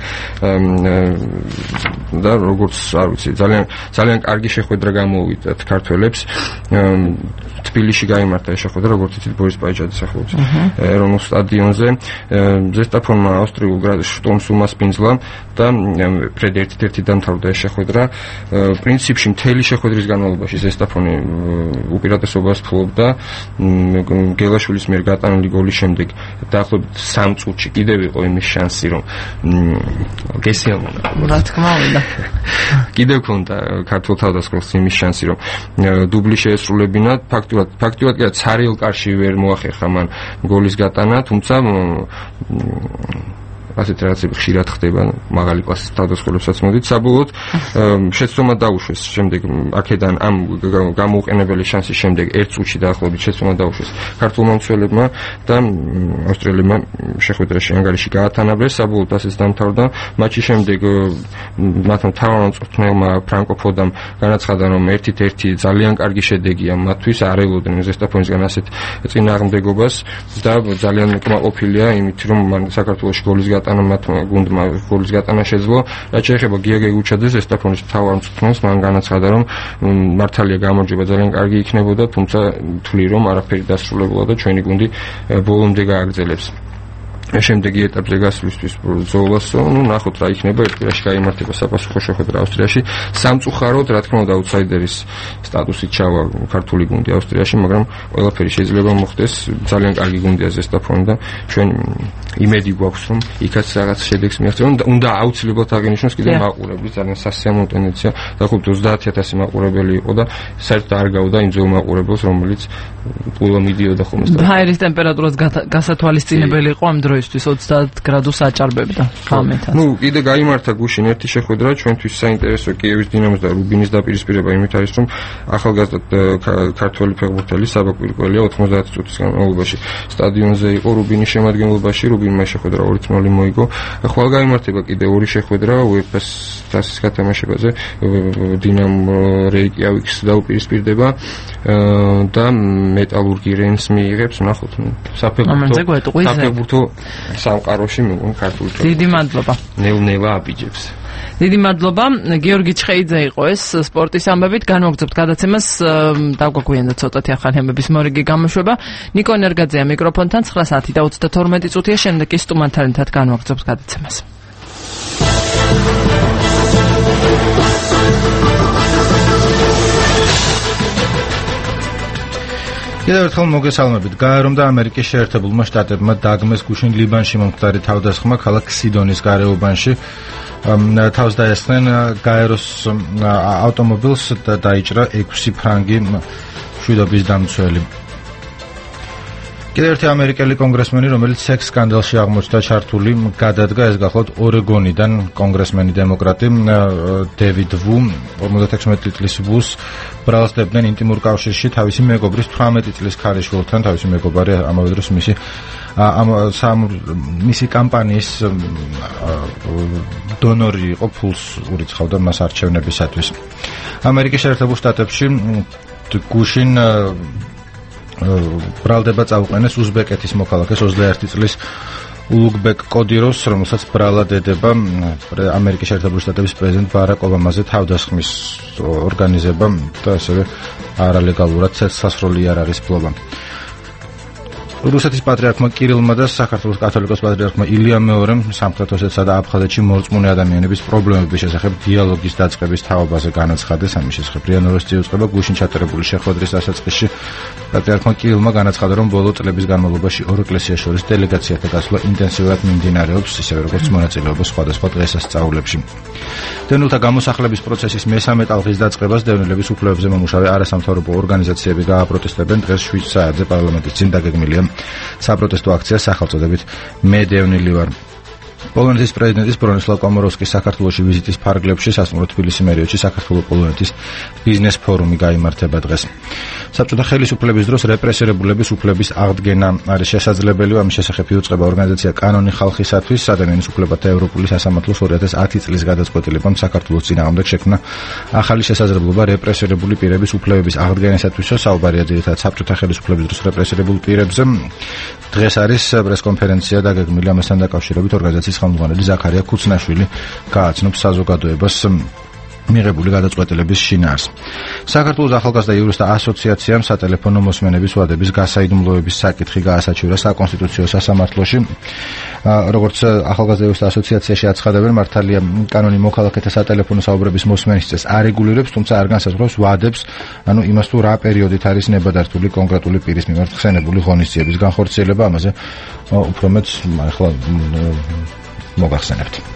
და როგორც არ ვიცი, ძალიან კარგი შეხვედრა გამოუვიდათ ქართველებს. თბილისში გაიმართა ეს შეხვედრა, როგორც იცით, ბორის პაიჭაძის სახელობის ეროვნულ სტადიონზე. ზესტაფონმა ავსტრიულ შტორმს უმასპინძლა და და ფრედერიკი დამთავრდა ეს შეხვედრა. პრინციპში მთელი შეხვედრის განმავლობაში ზესტაფონი უპირატესობას ფლობდა გელაშვილის მიერ გატანილი გოლის შემდეგ დაახლოებით 3 წუთში კიდევ იყო იმის შანსი რომ გესიამონა. რა თქმა უნდა. კიდევ ქონდა ქართულ თავდასხმას იმის შანსი რომ დუბლი შეესრულებინათ. ფაქტიურად კი ცარიელ კარში ვერ მოახერხა მან გოლის გატანა, თუმცა ასეთ რაღაცები ხშირად ხდება მაღალი კლასის თავდასხმელებსაც მოდით საბოლოოდ შეცდომა დაუშვეს შემდეგ აქედან ამ გამოუყენებელი შანსის შემდეგ 1 წუთში დაახლოებით შეცდომა დაუშვეს ქართულმა მცველებმა და ავსტრიელებმა შეხვედრაში ანგარიში გაათანაბრეს საბოლოოდ ასეც დამთავრდა მატჩის შემდეგ მათმა თავმჯდომარემ ფრანკო ფოდამ განაცხადა რომ 1-1 ძალიან კარგი შედეგია მათთვის არ ელოდნენ ზესტაფონისგან ასეთ წინააღმდეგობას და ძალიან კმაყოფილია იმით რომ მან საქართველოში გოლის გუნდმა გოლის გატანა შეძლო. რაც შეეხება გიაგე გუჩაძეს ზესტაფონის თავმჯდომარეს მან განაცხადა რომ მართალია გამარჯვება ძალიან კარგი იქნებოდა, თუმცა თვლი რომ არაფერი დასრულებულა და ჩვენი გუნდი ბოლომდე გააგრძელებს. შემდეგი ეტაპზე გასვლისთვის ბრძოლასო, ნახოთ რა იქნება, ერთ კვირაში გაიმართება საპასუხო შეხვედრა ავსტრიაში. სამწუხაროდ, რა თქმა უნდა, აუთსაიდერის სტატუსით ჩავა ქართული გუნდი ავსტრიაში, მაგრამ ყველაფერი შეიძლება მოხდეს. ძალიან კარგი გუნდია ზესტაფონი და ჩვენ იმედი გვაქვს, რომ იქაც რაღაც შედეგს მიაღწევენ. უნდა აუცილებლად აღინიშნოს კიდევ მაყურებლის ძალიან სასიამოვნო ტენდენცია. დაახლოებით 30000 მაყურებელი იყო და საერთოდ არ გავდა იმ ძველ მაყურებელს, რომელიც პულო მიდიოდა ხოლმე. ჰაერის ტემპერატურას გასათვალისწინებელი იყო ამ დროისთვის 30 გრადუს აჭარბებდა გამეთად. კიდე გაიმართა გუშინ ერთი შეხვედრა ჩვენთვის საინტერესო კიევის დინამოს და რუბინის დაპირისპირება იმით არის რომ ახალგაზრდა ქართველი ფეხბურთელი საბა კვირკველია 90 წუთის განმავლობაში სტადიონზე იყო რუბინის შემადგენლობაში რუბინმა შეხვედრა 2-0 მოიგო. ხვალ გაიმართება კიდე ორი შეხვედრა UEFA-ს თასის გათამაშებაზე დინამო რეიკიავიკს დაუპირისპირდება და მეტალურგი რენს მიიღებს ნახოთ საფეხბურთო სამყაროში მეგონ ქართული დიდი მადლობა ნელ-ნელა აბიჯებს. დიდი მადლობა გიორგი ჩხეიძე იყო ეს სპორტის ამბებით განვაგრძობთ გადაცემას დავგვაგვიანდა ცოტათი ახალი ამბების მორიგი გამოშვება ნიკო ენერგაძეა მიკროფონთან 9:32 წუთია შემდეგ კი სტუმართთან განვაგრძობთ გადაცემას. კიდევ ერთხელ მოგესალმებით. გაერომ და ამერიკის შეერთებულმა შტატებმა დაგმეს გუშინ ლიბანში მომხდარი თავდასხმა ქალაქ სიდონის გარეუბანში. თავს დაესხნენ გაეროს ავტომობილს და დაიჭრა 6 ფრანგი მშვიდობის დამცველი. კიდევ ერთი ამერიკელი კონგრესმენი, რომელიც სექს სკანდალში აღმოჩნდა ჩართული, გადადგა. ეს გახლავთ ორეგონიდან კონგრესმენი დემოკრატი დევიდ ვუ 56 წლის ვუს ბრალსდებდნენ ინტიმურ კავშირში თავისი მეგობრის 18 წლის ქალიშვილთან. თავისი მეგობარი ამავე დროს მისი კამპანიის დონორი იყო, ფულს ურიცხავდა მას არჩევნებისათვის. ამერიკის შეერთებულ შტატებში გუშინ ბრალდება წაუყენეს უზბეკეთის მოქალაქეს 21 წლის ულუგბეკ კოდიროს, რომელსაც ბრალად ედება ამერიკის შეერთებული შტატების პრეზიდენტ ბარაკ ობამაზე თავდასხმის ორგანიზება და ასევე არალეგალურად ცეცხლსასროლი იარაღის ფლობა. რუსეთის პატრიარქმა კირილმა და საქართველოს კათოლიკოს პატრიარქმა ილია მეორემ სამხრეთ ოსეთსა და აფხაზეთში მორწმუნე ადამიანების პრობლემების შესახებ დიალოგის დაწყების თაობაზე განაცხადეს. ამის შესახებ რია ნოვოსტი უწყება გუშინ ჩატარებული შეხვედრის დასაწყისში. პატრიარქმა კირილმა განაცხადა, რომ ბოლო წლების განმავლობაში ორ ეკლესიას შორის დელეგაციათა გასვლა ინტენსიურად მიმდინარეობს, ისევე როგორც მონაწილეობა სხვადასხვა დღესასწაულებში. დევნილთა გამოსახლების პროცესის მესამე ტალღის დაწყებას დევნილების უფლებებზე მომუშავე არასამთავრობო ორგანიზაციები გააპროტესტებენ. დღეს 7 საათზე პარლამენტის წინ დაგეგმილია საპროტესტო აქცია სახელწოდებით მე დევნილი ვარ. პოლონეთის პრეზიდენტის ბრონისლავ კომოროვსკის საქართველოში ვიზიტის ფარგლებში სასტუმრო თბილისი მერიოტში საქართველო-პოლონეთის ბიზნეს ფორუმი გაიმართება დღეს. საბჭოთა ხელისუფლების დროს რეპრესირებულების უფლების აღდგენა არის შესაძლებელი. ამის შესახებ იუწყება ორგანიზაცია კანონი ხალხისათვის. ადამიანის უფლებათა ევროპული სასამართლოს 2010 წლის გადაწყვეტილებამ საქართველოს წინააღმდეგ შექმნა ახალი შესაძლებლობა რეპრესირებული პირების უფლებების აღდგენისათვისო. საუბარია ძირითადად საბჭოთა ხელისუფლების დროს რეპრესირებულ პირებზე. დღეს არის პრესკონფერენცია დაგეგმილი ამასთან დაკავშირებით. ორგანიზაციის ხელმძღვანელი ზაქარია ქუცნაშვილი გააცნობს საზოგადოებას მიღებული გადაწყვეტილების შინაარს. საქართველოს ახალგაზრდა იურისტთა ასოციაციამ სატელეფონო მოსმენების ვადების გასაიდუმლოების საკითხი გაასაჩივრა საკონსტიტუციო სასამართლოში. როგორც ახალგაზრდა იურისტთა ასოციაციაში აცხადებენ, მართალია კანონი მოქალაქეთა სატელეფონო საუბრების მოსმენის წესს არეგულირებს, თუმცა არ განსაზღვრავს ვადებს, ანუ იმას თუ რა პერიოდით არის ნებადართული კონკრეტული პირის მიმართ ხსენებული ღონისძიების განხორციელება. ამაზე უფრო მეც ახლა მოგახსენებთ.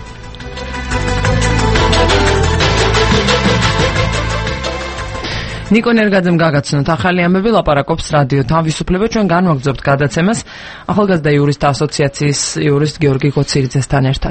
ნიკო ნერგაძემ გაგაცნოთ ახალი ამბები, ლაპარაკობს რადიო თავისუფლება. ჩვენ განვაგრძობთ გადაცემას ახალგაზრდა იურისტთა ასოციაციის იურისტ გიორგი კოცირიძესთან ერთად.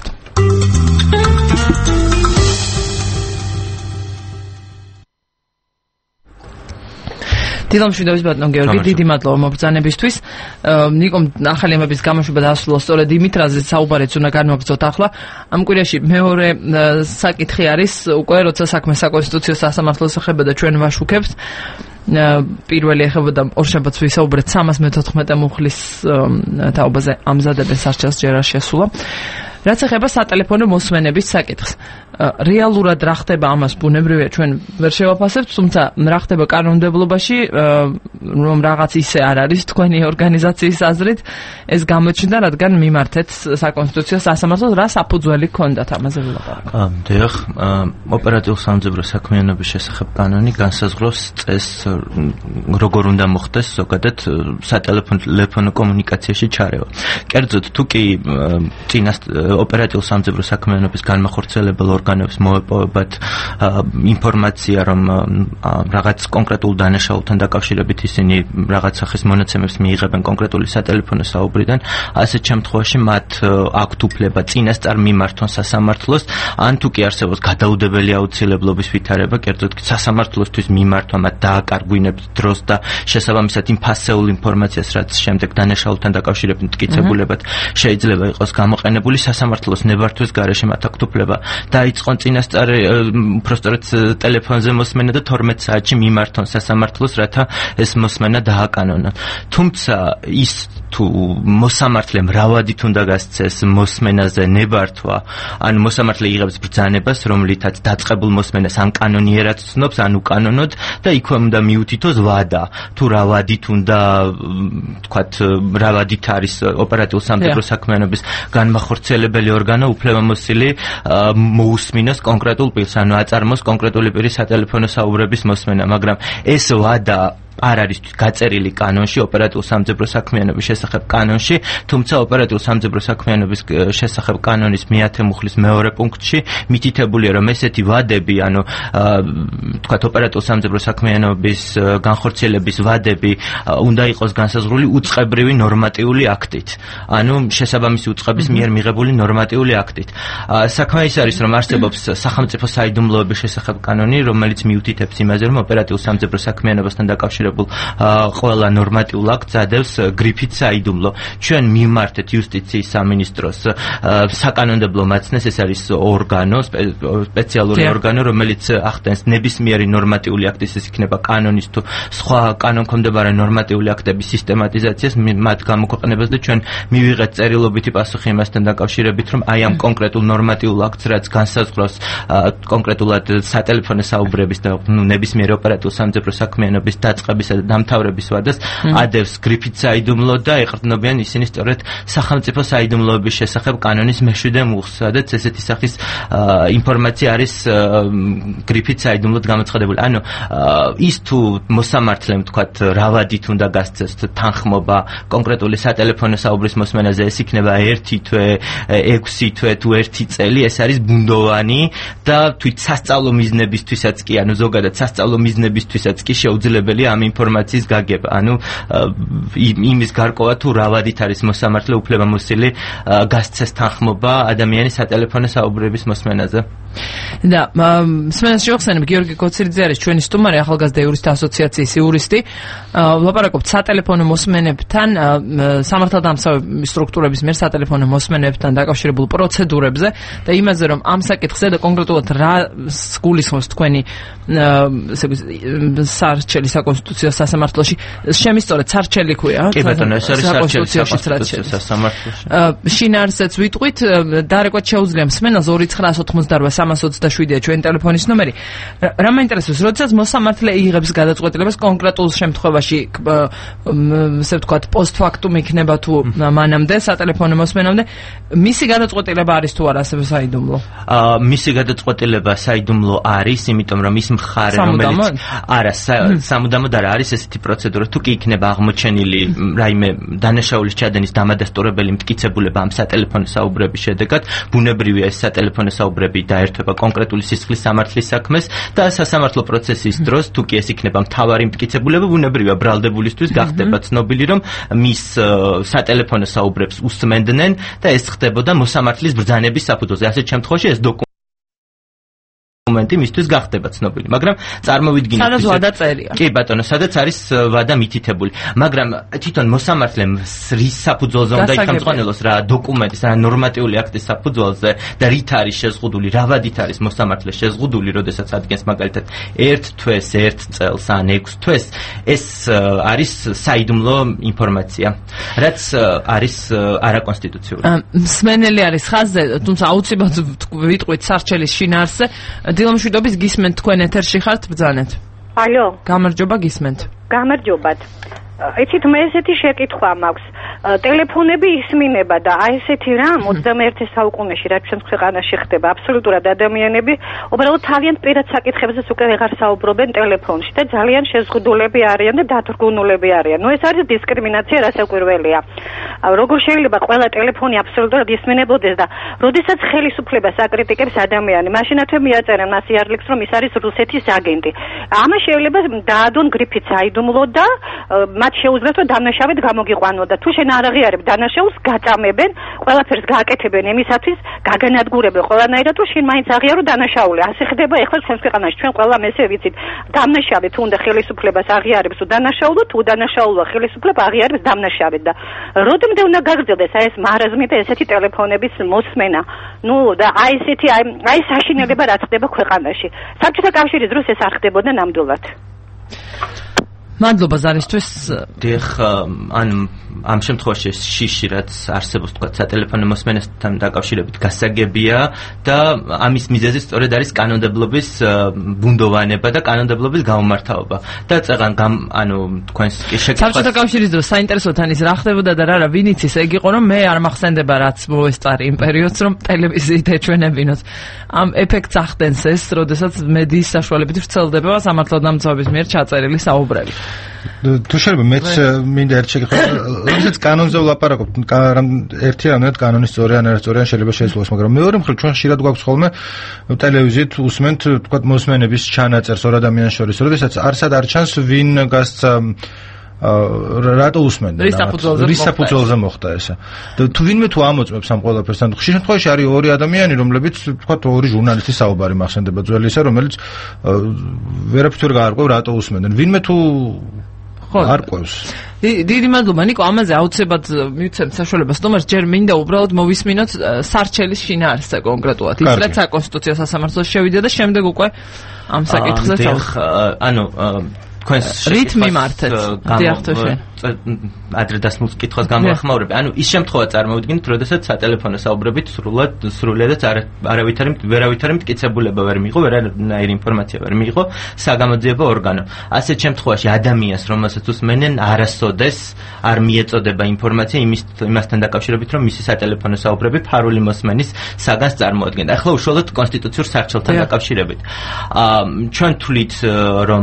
დილამშვიდობის ბატონ გიორგი, დიდი მადლობა მობრძანებისთვის. ნიკომ ახალი ამბების გამოშვება დაასრულა სწორედ იმით, რაზეც საუბარიც უნდა განვაგრძოთ ახლა. ამ კვირაში მეორე საკითხი არის უკვე როცა საქმე საკონსტიტუციო სასამართლოს ეხება და ჩვენ ვაშუქებთ. პირველი ეხებოდა ორშაბათს ვისაუბრეთ 314 მუხლის თაობაზე ამზადებენ სასჯელს ჯერ არ შესულა. რაც ეხება სატელეფონო მოსმენების საკითხს. რეალურად რა ხდება ამას ბუნებრივია ჩვენ ვერ შევაფასებთ, თუმცა რა ხდება კანონმდებლობაში, რომ რაღაც ისე არ არის თქვენი ორგანიზაციის აზრით, ეს გამოჩნდა, რადგან მიმართეთ საკონსტიტუციო სასამართლოს, რა საფუძველი ჰქონდათ ამაზე ვილაპარაკოთ. დიახ, ოპერატიულ სამძებრო საქმიანობის შესახებ კანონი განსაზღვრავს წესს, როგორ უნდა მოხდეს ზოგადად სატელეფონო კომუნიკაციაში ჩარევა. კერძოდ, თუ კი წინას ოპერატიულ სამძებრო საქმიანობის განმახორციელებელ ორგანოებს მოეპოვებათ ინფორმაცია, რომ რაღაც კონკრეტულ დანაშაულთან დაკავშირებით ისინი რაღაც სახის მონაცემებს მიიღებენ კონკრეტული სატელეფონო საუბრიდან, ასეთ შემთხვევაში მათ აქვთ უფლება წინასწარ მიმართონ სასამართლოს, ან თუ კი არსებობს გადაუდებელი აუცილებლობის ვითარება, კერძოდ სასამართლოსთვის მიმართვა მათ დააკარგვინებს დროს და შესაბამისად იმ ფასეულ ინფორმაციას, რაც შემდეგ დანაშაულთან დაკავშირებით მტკიცებულებად შეიძლება იყოს გამოყენებული, სასამართლოს ნებართვის გარეშე მათ აქვთ უფლება დაიწყონ წინასწარ უბრალოდ ტელეფონზე მოსმენა და 12 საათში მიმართონ სასამართლოს, რათა ეს მოსმენა დააკანონონ. თუმცა ის თუ მოსამართლემ რავადით უნდა გასცეს მოსმენაზე ნებართვა, ანუ მოსამართლე იღებს ბრძანებას, რომლითაც დაწყებულ მოსმენას ან კანონიერად ცნობს, ან უკანონოდ და იქვე უნდა მიუთითოს ვადა, თუ რავადით უნდა, თქვათ, რავადით არის ოპერატიულ სამძებრო საქმიანობის განმახორციელებელი ორგანო უფლებამოსილი მოусმინოს კონკრეტულ პირს, ანუ აწარმოს კონკრეტული პირის სატელეფონო საუბრების მოსმენა, მაგრამ ეს ვადა არ არის გაწერილი კანონში, ოპერატიულ სამძებრო საქმიანობის შესახებ კანონში, თუმცა ოპერატიულ სამძებრო საქმიანობის შესახებ კანონის 10 მუხლის მეორე პუნქტში მითითებულია, რომ ესეთი ვადები, ანუ თქვათ ოპერატიულ სამძებრო საქმიანობის განხორციელების ვადები უნდა იყოს განსაზღვრული უწყებრივი ნორმატიული აქტით, ანუ შესაბამისი უწყების მიერ მიღებული ნორმატიული აქტით. საქმე ის არის, რომ არსებობს სახელმწიფო საიდუმლოების შესახებ კანონი, რომელიც მიუთითებს იმაზე, რომ ოპერატიულ სამძებრო საქმიანობასთან დაკავშირებით ყველა ნორმატიულ აქტს ადევს გრიფით საიდუმლო. ჩვენ მიმართეთ იუსტიციის სამინისტროს საკანონმდებლო მაცნეს, ეს არის ორგანო, სპეციალური ორგანო, რომელიც ახდენს ნებისმიერი ნორმატიული აქტის, ეს იქნება კანონის თუ სხვა კანონქვემდებარე ნორმატიული აქტების სისტემატიზაციას, მათ გამოქვეყნებას და ჩვენ მივიღეთ წერილობითი პასუხი იმასთან დაკავშირებით, რომ აი ამ კონკრეტულ ნორმატიულ აქტს, რაც განსაზღვრავს კონკრეტულად სატელეფონო საუბრების და ნებისმიერი ოპერატიულ სამძებრო საქმიანობის დაწყებისა და დამთავრების ვადას ადევს გრიფით საიდუმლო და ეყრდნობიან ისინი სწორედ სახელმწიფო საიდუმლოების შესახებ კანონის მე-7 მუხლს, სადაც ესეთი სახის ინფორმაცია არის გრიფით საიდუმლოდ გამოცხადებული. ანუ ის თუ მოსამართლემ თქვათ რავადით უნდა გასცეს თანხმობა კონკრეტული სატელეფონო საუბრის მოსმენაზე, ეს იქნება 1 თვე, 6 თვე თუ 1 წელი, ეს არის ბუნდოვანი და თვით სასწავლო მიზნებისთვისაც კი, ანუ ზოგადად სასწავლო მიზნებისთვისაც კი შეუძლებელია ამ ინფორმაციის გაგება. ანუ იმის გარკვევა თუ რავადით არის მოსამართლე უფლებამოსილი გასცეს თანხმობა ადამიანის სატელეფონო საუბრების მოსმენაზე. და მსმენელს შევახსენებ, გიორგი კოცირიძე არის ჩვენი სტუმარი, ახალგაზრდა იურისტთა ასოციაციის იურისტი. ვლაპარაკობთ სატელეფონო მოსმენებთან, სამართალდამცავი სტრუქტურების მიერ სატელეფონო მოსმენებთან დაკავშირებულ პროცედურებზე და იმაზე, რომ ამ საკითხზე და კონკრეტულად რა გულისხმობს თქვენი სარჩელი საკონსტიტუციო საკონსტიტუციო სასამართლოში. შემისწორეთ სარჩელი ქვია. კი ბატონო, ეს არის სარჩელი საკონსტიტუციო სასამართლოში. შინაარსიც ვიტყვით, დარეკვათ შეუძლია მსმენელს 2988327-ია ჩვენი ტელეფონის ნომერი. რა მაინტერესებს, როდესაც მოსამართლე იღებს გადაწყვეტილებას კონკრეტულ შემთხვევაში, ასე ვთქვათ, პოსტფაქტუმ იქნება თუ მანამდე სატელეფონო მოსმენამდე, მისი გადაწყვეტილება არის თუ არა ასევე საიდუმლო? მისი გადაწყვეტილება საიდუმლო არის, იმიტომ რომ ის მხარე, რომელიც არა, სამუდამოდ არა არის ესეთი პროცედურა, თუ კი იქნება აღმოჩენილი რაიმე დანაშაულის ჩადენის დამადასტურებელი მტკიცებულება ამ სატელეფონო საუბრების შედეგად, ბუნებრივია ეს სატელეფონო საუბრები დაერთვება კონკრეტული სისხლის სამართლის საქმეს და სასამართლო პროცესის დროს, თუ კი ეს იქნება მთავარი მტკიცებულება, ბუნებრივია ბრალდებულისთვის გახდება ცნობილი, რომ მის სატელეფონო საუბრებს უსმენდნენ და ეს ხდებოდა მოსამართლის ბრძანების საფუძველზე. ასეთ შემთხვევაში ეს დოკუმენტი მისთვის გახდება ცნობილი, მაგრამ წარმოვიდგინეთ, სადაც ვადა წერია. კი ბატონო, სადაც არის ვადა მითითებული, მაგრამ თვითონ მოსამართლემ რის საფუძველზე უნდა იხელმძღვანელოს რა დოკუმენტის, რა ნორმატიული აქტის საფუძველზე და რით არის შეზღუდული, რა ვადით არის მოსამართლე შეზღუდული, როდესაც ადგენს მაგალითად 1 თვეს, 1 წელს ან 6 თვეს, ეს არის საიდუმლო ინფორმაცია, რაც არის არაკონსტიტუციური. მსმენელი არის ხაზზე, თუმცა აუცილებლად ვიტყვით სარჩელის შინაარსზე. დილომშვიდობის გისმენთ, თქვენ ეთერში ხართ, ბრძანეთ. ალო. გამარჯობა, გისმენთ. გამარჯობათ. იცით, მე ესეთი შეკითხვა მაქვს. ტელეფონები ისმინება და აი ესეთი რამ 21 საუკუნეში რაც ჩვენს ქვეყანაში ხდება, აბსოლუტურად ადამიანები უბრალოდ თავიანთ პირად საკითხებზეც უკვე ვეღარ საუბრობენ ტელეფონში და ძალიან შეზღუდულები არიან და დათრგუნულები არიან. ეს არის დისკრიმინაცია, რასაკვირველია. როგორ შეიძლება ყველა ტელეფონი აბსოლუტურად ისმინებოდეს და როდესაც ხელისუფლებას აკრიტიკებს ადამიანი, მაშინათვე მიაწერენ მას იარლიქს, რომ ის არის რუსეთის აგენტი. ამას შეიძლება დაადონ გრიფით საიდუმლო და მათ შეუძლიათ რომ დამნაშავედ გამოგიყვანო და თუ შენ არ აღიარებ დანაშაულს, გაწამებენ, ყველაფერს გააკეთებენ იმისათვის, გაგანადგურებენ ყველანაირად, რომ შენ მაინც აღიარო დანაშაული. ასე ხდება ეხლა ჩვენს ქვეყანაში, ჩვენ ყველა ესე ვიცით. დამნაშავედ თუ უნდა ხელისუფლებას აღიარებს უდანაშაულო, თუ უდანაშაულო ხელისუფლება აღიარებს დამნაშავედ და როდემდე უნდა გაგრძელდეს აი ეს მარაზმი და ესეთი ტელეფონების მოსმენა. და აი ესეთი აი საშინელება რაც ხდება ქვეყანაში. საბჭოთა კავშირის დროს ეს არ ხდებოდა ნამდვილად. მადლობა ზარისთვის. დიახ, ან ამ შემთხვევაში შიში რაც არსებობს თქვა სატელეფონო მოსმენასთან დაკავშირებით გასაგებია და ამის მიზეზი სწორედ არის კანონმდებლობის ბუნდოვანება და კანონმდებლობის გამომართავება. და წეგან თქვენს შეკითხვა საბჭოთა კავშირის დროს საინტერესო თან ის რა ხდებოდა და რა ვინ იცის, ეგ იყო რომ მე არ მახსენდება რაც მოესწარი იმ პერიოდს რომ ტელევიზიით ეჩვენებინოთ. ამ ეფექტს ახდენს ეს, როდესაც მედიის საშუალებით ვრცელდება სამართალდამცავების მიერ ჩაწერილი საუბრები. თუ შეიძლება მეც მინდა ერთ შეკითხვა, როდესაც კანონზე ვლაპარაკობთ, ერთი რამოდენად კანონის სწორი ან არასწორი შეიძლება შეიცვალოს, მაგრამ მეორე მხრივ ჩვენ ხშირად გვაქვს ხოლმე ტელევიზიით უსმენთ თქვა მოსმენების ჩანაწერს ორ ადამიანს შორის, როდესაც არსად არ ჩანს ვინ გასცა რატო უსმენდა რის საფუძველზე მოხდა ესა და თუ ვინმე თუ ამოწმებს ამ ყველაფერს ან ხშირ შემთხვევაში არის ორი ადამიანი რომლებიც თქვა ორი ჟურნალისტის საუბარი მახსენდება ძველი ისე რომელიც ვერაფერს ვერ გაარკვევ რატო უსმენდნენ ვინმე თუ არ ყვევს დიდი მადლობა ნიკო ამაზე აუცილებლად მივცემთ საშუალებას თუმცა ჯერ მინდა უბრალოდ მოვისმინოთ სარჩელის შინაარსზე კონკრეტულად ის რაც საკონსტიტუციო სასამართლოს შევიდა და შემდეგ უკვე ამ საკითხზე რით მიმართეთ დიახტოშე ადრე დასმულ კითხვას გამოახმაურებ. ის შემთხვევა წარმოვიდგინეთ, როდესაც სატელეფონო საუბრებით სრულიადაც ვერავითარი მტკიცებულება ვერ მიიღო, ვერანაირი ინფორმაცია ვერ მიიღო საგამოძიებო ორგანო. ასეთ შემთხვევაში ადამიანს, რომელსაც უსმენენ, არასოდეს არ მიეწოდება ინფორმაცია იმასთან დაკავშირებით, რომ მისი სატელეფონო საუბრები ფარული მოსმენის საგანს წარმოადგენდა. ახლა უშუალოდ კონსტიტუციურ სარჩელთან დაკავშირებით. ჩვენ თვლით, რომ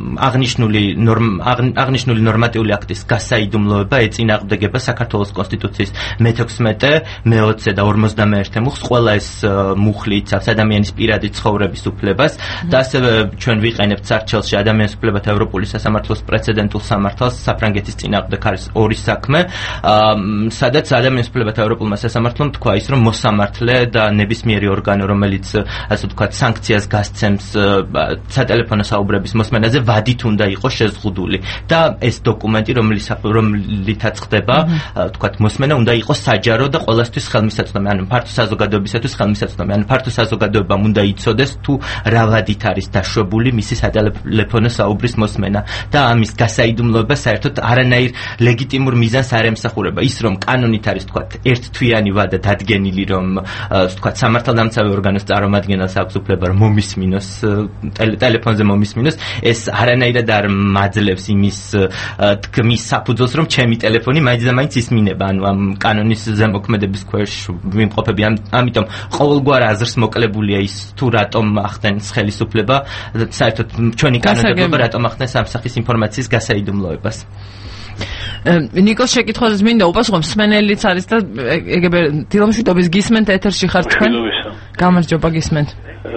აღნიშნული ნორმატიული აქტის გასაიდუმლოება ეწინააღმდეგება საქართველოს კონსტიტუციის მე-16, მე-20 და 51 მუხლს, ყველა ეს მუხლი იცავს ადამიანის პირადი ცხოვრების უფლებას და ასევე ჩვენ ვიყენებთ სარჩელში ადამიანის უფლებათა ევროპული სასამართლოს პრეცედენტულ სამართალს, საფრანგეთის წინააღმდეგ არის ორი საქმე, სადაც ადამიანის უფლებათა ევროპულმა სასამართლომ თქვა ის, რომ მოსამართლე და ნებისმიერი ორგანო, რომელიც ასე ვთქვათ, სანქციას გასცემს სატელეფონო საუბრების მოსმენაზე, ვადით უნდა იყოს შეზღუდული და ეს დოკუმენტი, რომლითაც ხდება, თქვათ, მოსმენა უნდა იყოს საჯარო და ყველასთვის ხელმისაწვდომი, ანუ ფართო საზოგადოებისათვის ხელმისაწვდომი, ანუ ფართო საზოგადოებამ უნდა იცოდეს თუ რა ვადით არის დაშვებული მისი სატელეფონო საუბრის მოსმენა და ამის გასაიდუმლოება საერთოდ არანაირ ლეგიტიმურ მიზანს არ ემსახურება. ის რომ კანონით არის თქვათ ერთთვიანი ვადა დადგენილი, რომ თქვათ სამართალდამცავი ორგანოს წარმომადგენელს აქვს უფლება რომ მომისმინოს ტელეფონზე მომისმინოს, ეს არანაირად არ მაძლევს იმის თქმის საფუძველს, რომ ჩემი ტელეფონი მაინც და მაინც ისმინება, ანუ ამ კანონის ზემოქმედების ქვეშ ვიმყოფები. ამიტომ ყოველგვარ აზრს მოკლებულია ის თუ რატომ ახდენს ხელისუფლება საერთოდ ჩვენი კანონმდებლობა რატომ ახდენს ამ სახის ინფორმაციის გასაიდუმლოებას. ნიკოს შეკითხვაზე მინდა უპასუხო, მსმენელიც არის და ეგებერ დილამშვიდობის გისმენთ, ეთერში ხართ თქვენ? გამარჯობა, გისმენთ.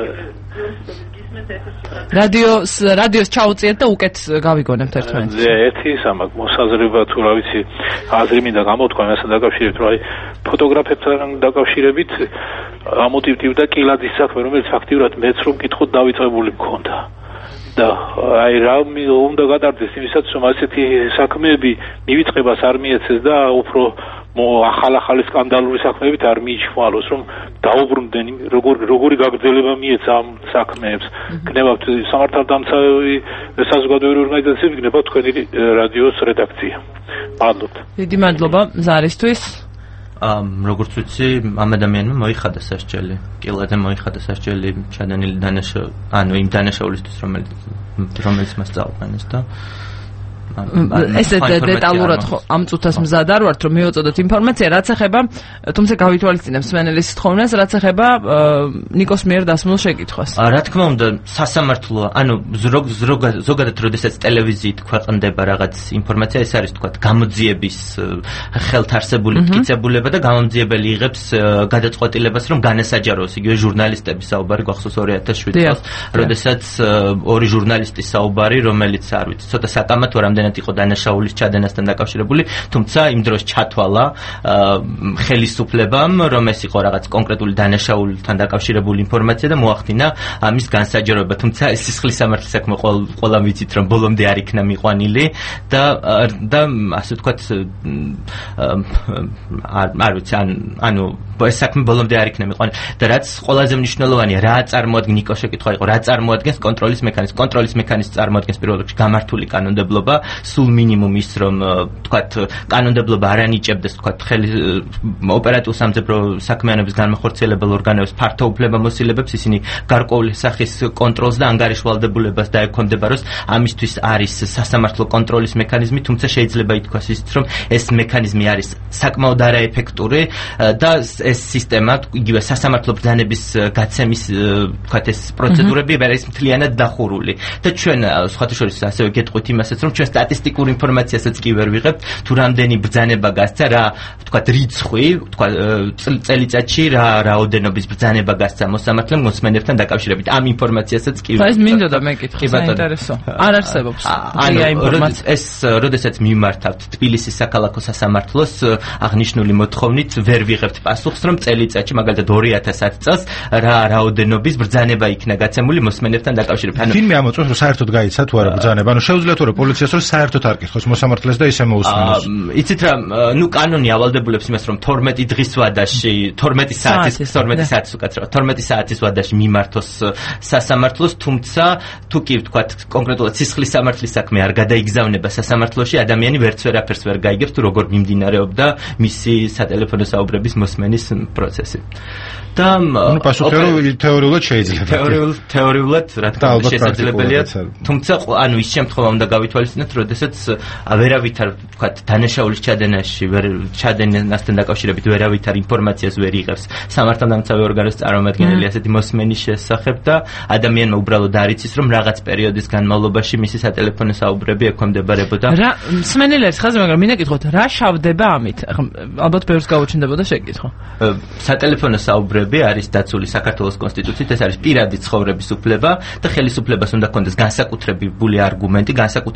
რადიოს ჩაუწიეთ და უკეთ გავიგონებთ ერთმანეთს. ერთი ის ამაკ მოსაზრება თუ რა ვიცი, აზრი მინდა გამოთქვა მასთან დაკავშირებით, რომ აი ფოტოგრაფებთან დაკავშირებით ამოტივტივდა კილაძის საქმე, რომელიც ფაქტიურად მეც რომ მკითხოთ დავიწყებული მქონდა. და აი რა უნდა გადარდეს იმისაც, რომ ასეთი საქმეები მივიწყებას არ მიეცეს და უფრო ახალ-ახალი სკანდალური საქმეებით არ მიიჩვალოს, რომ დაუბრუნდნენ როგორი გაგრძელება მიეცა ამ საქმეებს. გნებავთ სამართალდამცავი საზოგადოებრივი ორგანიზაციები, გნებავთ თქვენი რადიოს რედაქცია. მადლობთ. დიდი მადლობა ზარისთვის. როგორც ვიცი, ამ ადამიანმა მოიხადა სასჯელი. კილაძე მოიხადა სასჯელი ჩადენილი ანუ იმ დანაშაულისთვის, რომელიც მას წაუყენეს და ესე დეტალურად ამ წუთას მზად არ ვართ რომ მივაწოდოთ ინფორმაცია, რაც ეხება, თუმცა გავითვალისწინებ მსმენელის თხოვნას, რაც ეხება ნიკოს მიერ დასმულ შეკითხვას. რა თქმა უნდა, სასამართლოა, ანუ ზოგადად როდესაც ტელევიზიით ქვეყნდება რაღაც ინფორმაცია, ეს არის თქვათ გამოძიების ხელთ არსებული მტკიცებულება და გამომძიებელი იღებს გადაწყვეტილებას, რომ განასაჯაროს, იგივე ჟურნალისტების საუბარი გახსოვს 2007 წელს, როდესაც ორი ჟურნალისტის საუბარი, რომელიც არ ვიცი, ცოტა საკამათო რამდენად იყო დანაშაულის ჩადენასთან დაკავშირებული, თუმცა იმ დროს ჩათვალა ხელისუფლებამ, რომ ეს იყო რაღაც კონკრეტული დანაშაულთან დაკავშირებული ინფორმაცია და მოახდინა ამის განსაჯაროება, თუმცა ეს სისხლის სამართლის საქმე ყველამ ვიცით, რომ ბოლომდე არ იქნა მიყვანილი და ასე ვთქვათ არ ვიცი, ანუ ეს საქმე ბოლომდე არ იქნა მიყვანილი და რაც ყველაზე მნიშვნელოვანია, რა წარმოადგენს ნიკოს შეკითხვა იყო, რა წარმოადგენს კონტროლის მექანიზმი. კონტროლის მექანიზმი წარმოადგენს პირველ რიგში გამართული კანონმდებლობა, სულ მინიმუმ ის, რომ თქვათ კანონმდებლობა არ ანიჭებდეს თქვათ ოპერატიულ სამძებრო საქმიანობის განმახორციელებელ ორგანოებს ფართო უფლებამოსილებებს, ისინი გარკვეული სახის კონტროლს და ანგარიშვალდებულებას დაექვემდებაროს. ამისთვის არის სასამართლო კონტროლის მექანიზმი, თუმცა შეიძლება ითქვას ისიც, რომ ეს მექანიზმი არის საკმაოდ არაეფექტური და ეს სისტემა, იგივე სასამართლო ბრძანების გაცემის თქვათ ეს პროცედურები არის მთლიანად დახურული. და ჩვენ სხვათა შორის ასევე გეტყვით იმასაც, რომ ჩვენ სტატისტიკურ ინფორმაციასაც კი ვერ ვიღებთ, თუ რამდენი ბრძანება გასცა, რა თქვათ რიცხვი, თქვათ წელიწადში რა რაოდენობის ბრძანება გასცა მოსამართლემ მოსმენებთან დაკავშირებით. ამ ინფორმაციასაც კი ვერ. ეს მინდოდა მეკითხა, საინტერესო. არ არსებობს ინფორმაცია. ეს როდესაც მიმართავთ თბილისის საქალაქო სასამართლოს აღნიშნული მოთხოვნით ვერ ვიღებთ პასუხს, რომ წელიწადში მაგალითად 2010 წელს რა რაოდენობის ბრძანება იქნა გაცემული მოსმენებთან დაკავშირებით. ვინმე ამოწმებს, რომ საერთოდ გაიცა თუ არა ბრძანება, ანუ შეუძლია თუ არა პოლიციას რომ საერთოდ არ კითხოს მოსამართლეს და ისე მოусმინოს. იცით რა, ნუ კანონი ავალდებულებს იმას, რომ 12 დღის ვადაში, 12 საათის უკაცრავად, 12 საათის ვადაში მიმართოს სასამართლოს, თუმცა თუ კი ვთქვათ კონკრეტულად სისხლის სამართლის საქმე არ გადაიგზავნება სასამართლოში, ადამიანი ვერც ვერაფერს ვერ გაიგებს, თუ როგორ მიმდინარეობდა მისი სატელეფონო საუბრების მოსმენის პროცესი. და ანუ პასუხია რომ თეორიულად შეიძლება. თეორიულად რა თქმა უნდა შესაძლებელია, თუმცა ანუ ის შემთხვევა უნდა გავითვალისწინოთ, როდესაც ვერავითარ ვთქვათ დანაშაულის ჩადენაში ჩადენასთან დაკავშირებით ვერავითარ ინფორმაციას ვერ იღებს სამართალდამცავი ორგანოს წარმომადგენელი ასეთი მოსმენის შესახებ და ადამიანმა უბრალოდ არ იცის, რომ რაღაც პერიოდის განმავლობაში მისი სატელეფონო საუბრები ექვემდებარებოდა. რა მსმენელებს ხაზი, მაგრამ მინდა გითხოთ, რა შავდება ამით? ალბათ ბევრს გაუჩნდებოდა შეკითხვა. სატელეფონო საუბრები არის დაცული საქართველოს კონსტიტუციით, ეს არის პირადი ცხოვრების უფლება და ხელისუფლებას უნდა ჰქონდეს განსაკუთრებული არგუმენტი, განსაკუთრებული